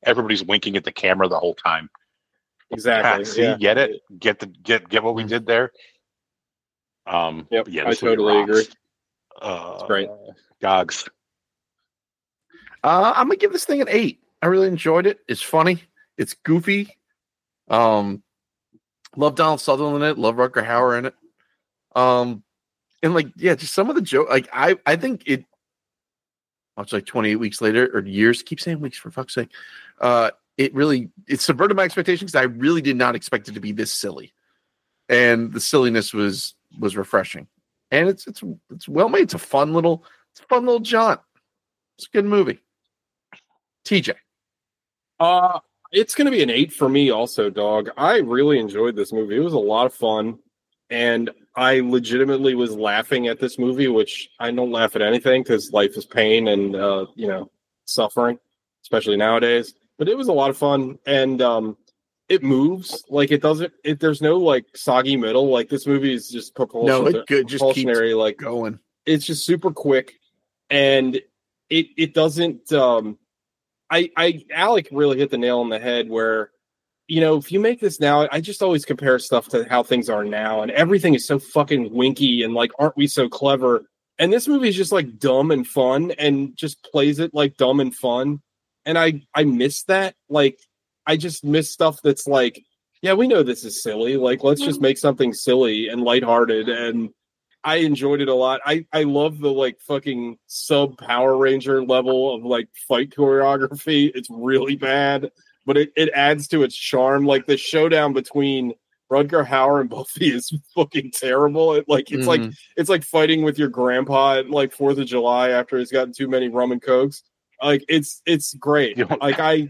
everybody's winking at the camera the whole time. Exactly. Ah, see, yeah. get it? Get the get get what we did there. Um, Yep. yeah, I this movie totally rocks. agree. Uh, It's great. Gogs. Uh, I'm gonna give this thing an eight. I really enjoyed it. It's funny. It's goofy. Um, love Donald Sutherland in it. Love Rutger Hauer in it. Um, and like, yeah, just some of the joke. Like, I, I think it. Much like twenty-eight weeks later or years. Keep saying weeks for fuck's sake. Uh, it really it subverted my expectations. I really did not expect it to be this silly, and the silliness was was refreshing. And it's it's it's well made. It's a fun little, it's a fun little jaunt. It's a good movie. T J. Uh, it's going to be an eight for me also, dog. I really enjoyed this movie. It was a lot of fun. And I legitimately was laughing at this movie, which I don't laugh at anything because life is pain and, uh, you know, suffering, especially nowadays. But it was a lot of fun. And um, it moves. Like, it doesn't, it, there's no, like, soggy middle. Like, this movie is just propulsion. No, it good. Just keeps like, going. It's just super quick. And it, it doesn't, um, I, I, Alec really hit the nail on the head where, you know, if you make this now, I just always compare stuff to how things are now, and everything is so fucking winky and like, aren't we so clever? And this movie is just like dumb and fun and just plays it like dumb and fun. And I, I miss that. Like, I just miss stuff that's like, yeah, we know this is silly. Like, let's just make something silly and lighthearted. And I enjoyed it a lot. I, I love the like fucking sub Power Ranger level of like fight choreography. It's really bad, but it, it adds to its charm. Like the showdown between Rutger Hauer and Buffy is fucking terrible. It like it's mm-hmm. like it's like fighting with your grandpa at like Fourth of July after he's gotten too many rum and cokes. Like it's it's great. Like I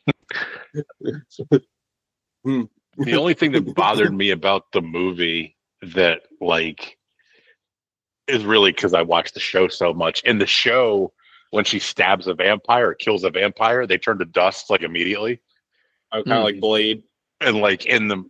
hmm. The only thing that bothered me about the movie that like is really because I watched the show so much. In the show, when she stabs a vampire or kills a vampire, they turn to dust like immediately. Oh, kind of mm. like Blade. And like in the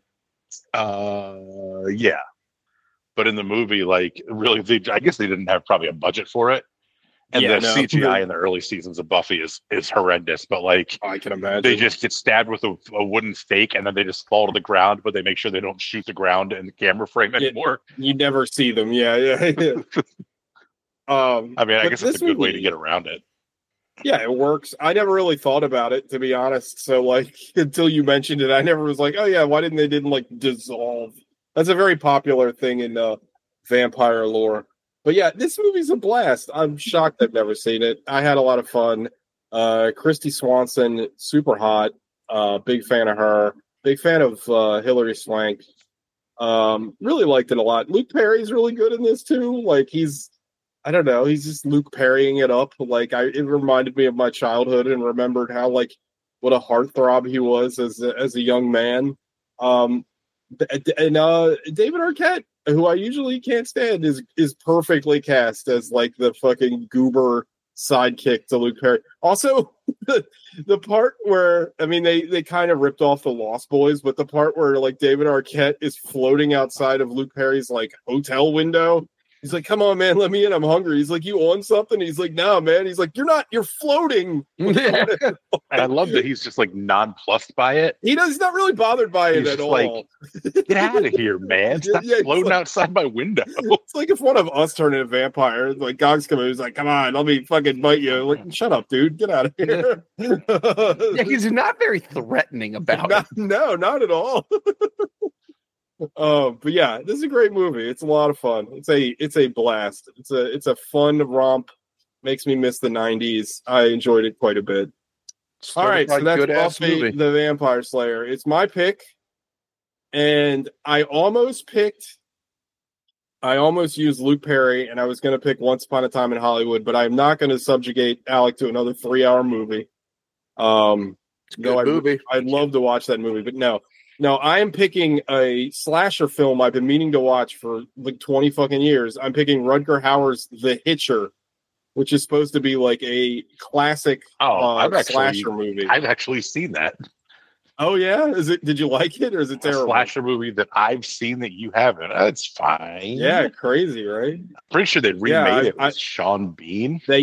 uh yeah. But in the movie, like really they, I guess they didn't have probably a budget for it. And yeah, the no. C G I in the early seasons of Buffy is is horrendous. But like oh, I can imagine they just get stabbed with a, a wooden stake and then they just fall to the ground, but they make sure they don't shoot the ground in the camera frame anymore. Yeah, you never see them. Yeah, yeah. yeah. um I mean, I guess it's a good movie, way to get around it. Yeah, it works. I never really thought about it, to be honest. So like until you mentioned it, I never was like, oh yeah, why didn't they didn't like dissolve? That's a very popular thing in uh vampire lore. But yeah, this movie's a blast. I'm shocked I've never seen it. I had a lot of fun. Uh, Christy Swanson, super hot. Uh, big fan of her. Big fan of uh, Hilary Swank. Um, really liked it a lot. Luke Perry's really good in this too. Like he's, I don't know, he's just Luke Perrying it up. Like I, it reminded me of my childhood and remembered how like what a heartthrob he was as a, as a young man. Um, and uh, David Arquette, who I usually can't stand, is is perfectly cast as like the fucking goober sidekick to Luke Perry. Also, the, the part where I mean they they kind of ripped off the Lost Boys, but the part where like David Arquette is floating outside of Luke Perry's like hotel window. He's like, "Come on, man, let me in. I'm hungry." He's like, "You on something?" He's like, "No, man." He's like, "You're not. You're floating." And I love that he's just like nonplussed by it. He does. He's not really bothered by he's it at all. Like, get out of here, man! Stop yeah, floating like, outside my window. It's like if one of us turned into a vampire, like Gog's coming, he's like, "Come on, let me fucking bite you." Like, shut up, dude. Get out of here. Yeah, he's not very threatening about not, it. No, not at all. Uh, but yeah, this is a great movie. It's a lot of fun. It's a it's a blast. It's a it's a fun romp. Makes me miss the nineties. I enjoyed it quite a bit. All right, so that's Buffy the Vampire Slayer. It's my pick, and I almost picked. I almost used Luke Perry, and I was going to pick Once Upon a Time in Hollywood, but I'm not going to subjugate Alec to another three-hour movie. Um, it's a good no, movie. I'd, I'd love to watch that movie, but no. No, I am picking a slasher film I've been meaning to watch for like twenty fucking years. I'm picking Rutger Hauer's The Hitcher, which is supposed to be like a classic oh, uh, I've actually, slasher movie. I've actually seen that. Oh yeah, is it? Did you like it, or is it terrible? A slasher movie that I've seen that you haven't. That's fine. Yeah, crazy, right? Pretty sure they remade yeah, I, it with I, Sean Bean. They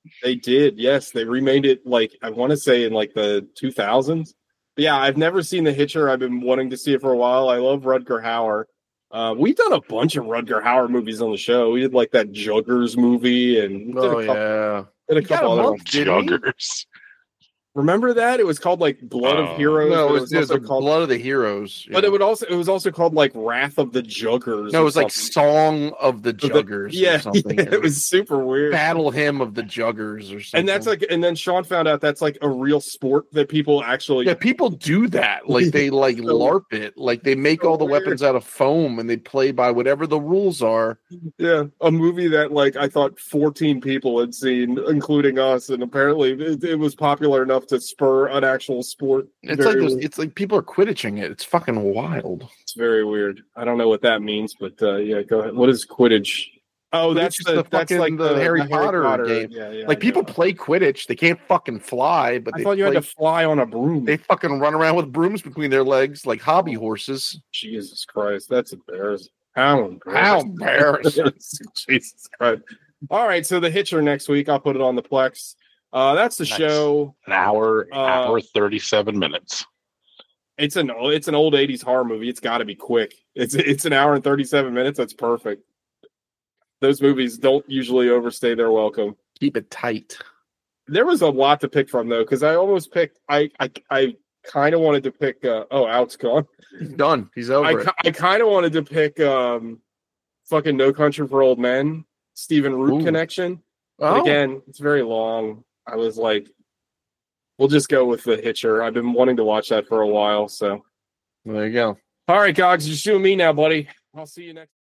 They did, yes. They remade it like I want to say in like the two thousands. But yeah, I've never seen The Hitcher. I've been wanting to see it for a while. I love Rutger Hauer. Uh, we've done a bunch of Rutger Hauer movies on the show. We did like that Juggers movie and did Oh a couple, yeah, did a He got couple a other month, ones. didn't he? Joggers. Remember that? It was called like Blood Uh, of Heroes. No, but it was, it was also the called, Blood of the Heroes. but yeah. it would also it was also called like Wrath of the Juggers. no, it or was like something. Song of the Of the- Juggers. yeah, or something. yeah, it was super weird. Battle Hymn of the Juggers or something. And that's like, and then Sean found out that's like a real sport that people actually. yeah, people do that. Like they like So- LARP it. Like they make so all the weird. weapons out of foam and they play by whatever the rules are. Yeah, a movie that like I thought fourteen people had seen, including us, and apparently it, it was popular enough to spur an actual sport. It's Very like those, weird. it's like people are quidditching it. It's fucking wild. It's very weird. I don't know what that means, but uh, yeah, go ahead. What is Quidditch? Oh, that's Quidditch is the, the that's fucking- like the Harry Potter game. Yeah, yeah. Like I people know. play Quidditch. They can't fucking fly, but I they thought you play, had to fly on a broom. they fucking run around with brooms between their legs like hobby horses. Jesus Christ, that's embarrassing. How embarrassing. How embarrassing. Jesus Christ. All right, so The Hitcher next week. I'll put it on the Plex. Uh, that's the Nice. show. An hour, Uh, hour thirty-seven minutes. It's an it's an old eighties horror movie. It's got to be quick. It's it's an hour and thirty-seven minutes. That's perfect. Those movies don't usually overstay their welcome. Keep it tight. There was a lot to pick from though, because I almost picked. I I I kind of wanted to pick. Uh, oh, Out's gone. He's done. He's over I it. ki- I kind of wanted to pick. Um, fucking No Country for Old Men. Stephen Root Ooh. connection. But Oh, again, it's very long. I was like, we'll just go with The Hitcher. I've been wanting to watch that for a while. So, there you go. all right, Gogs, you're shooting me now, buddy. I'll see you next.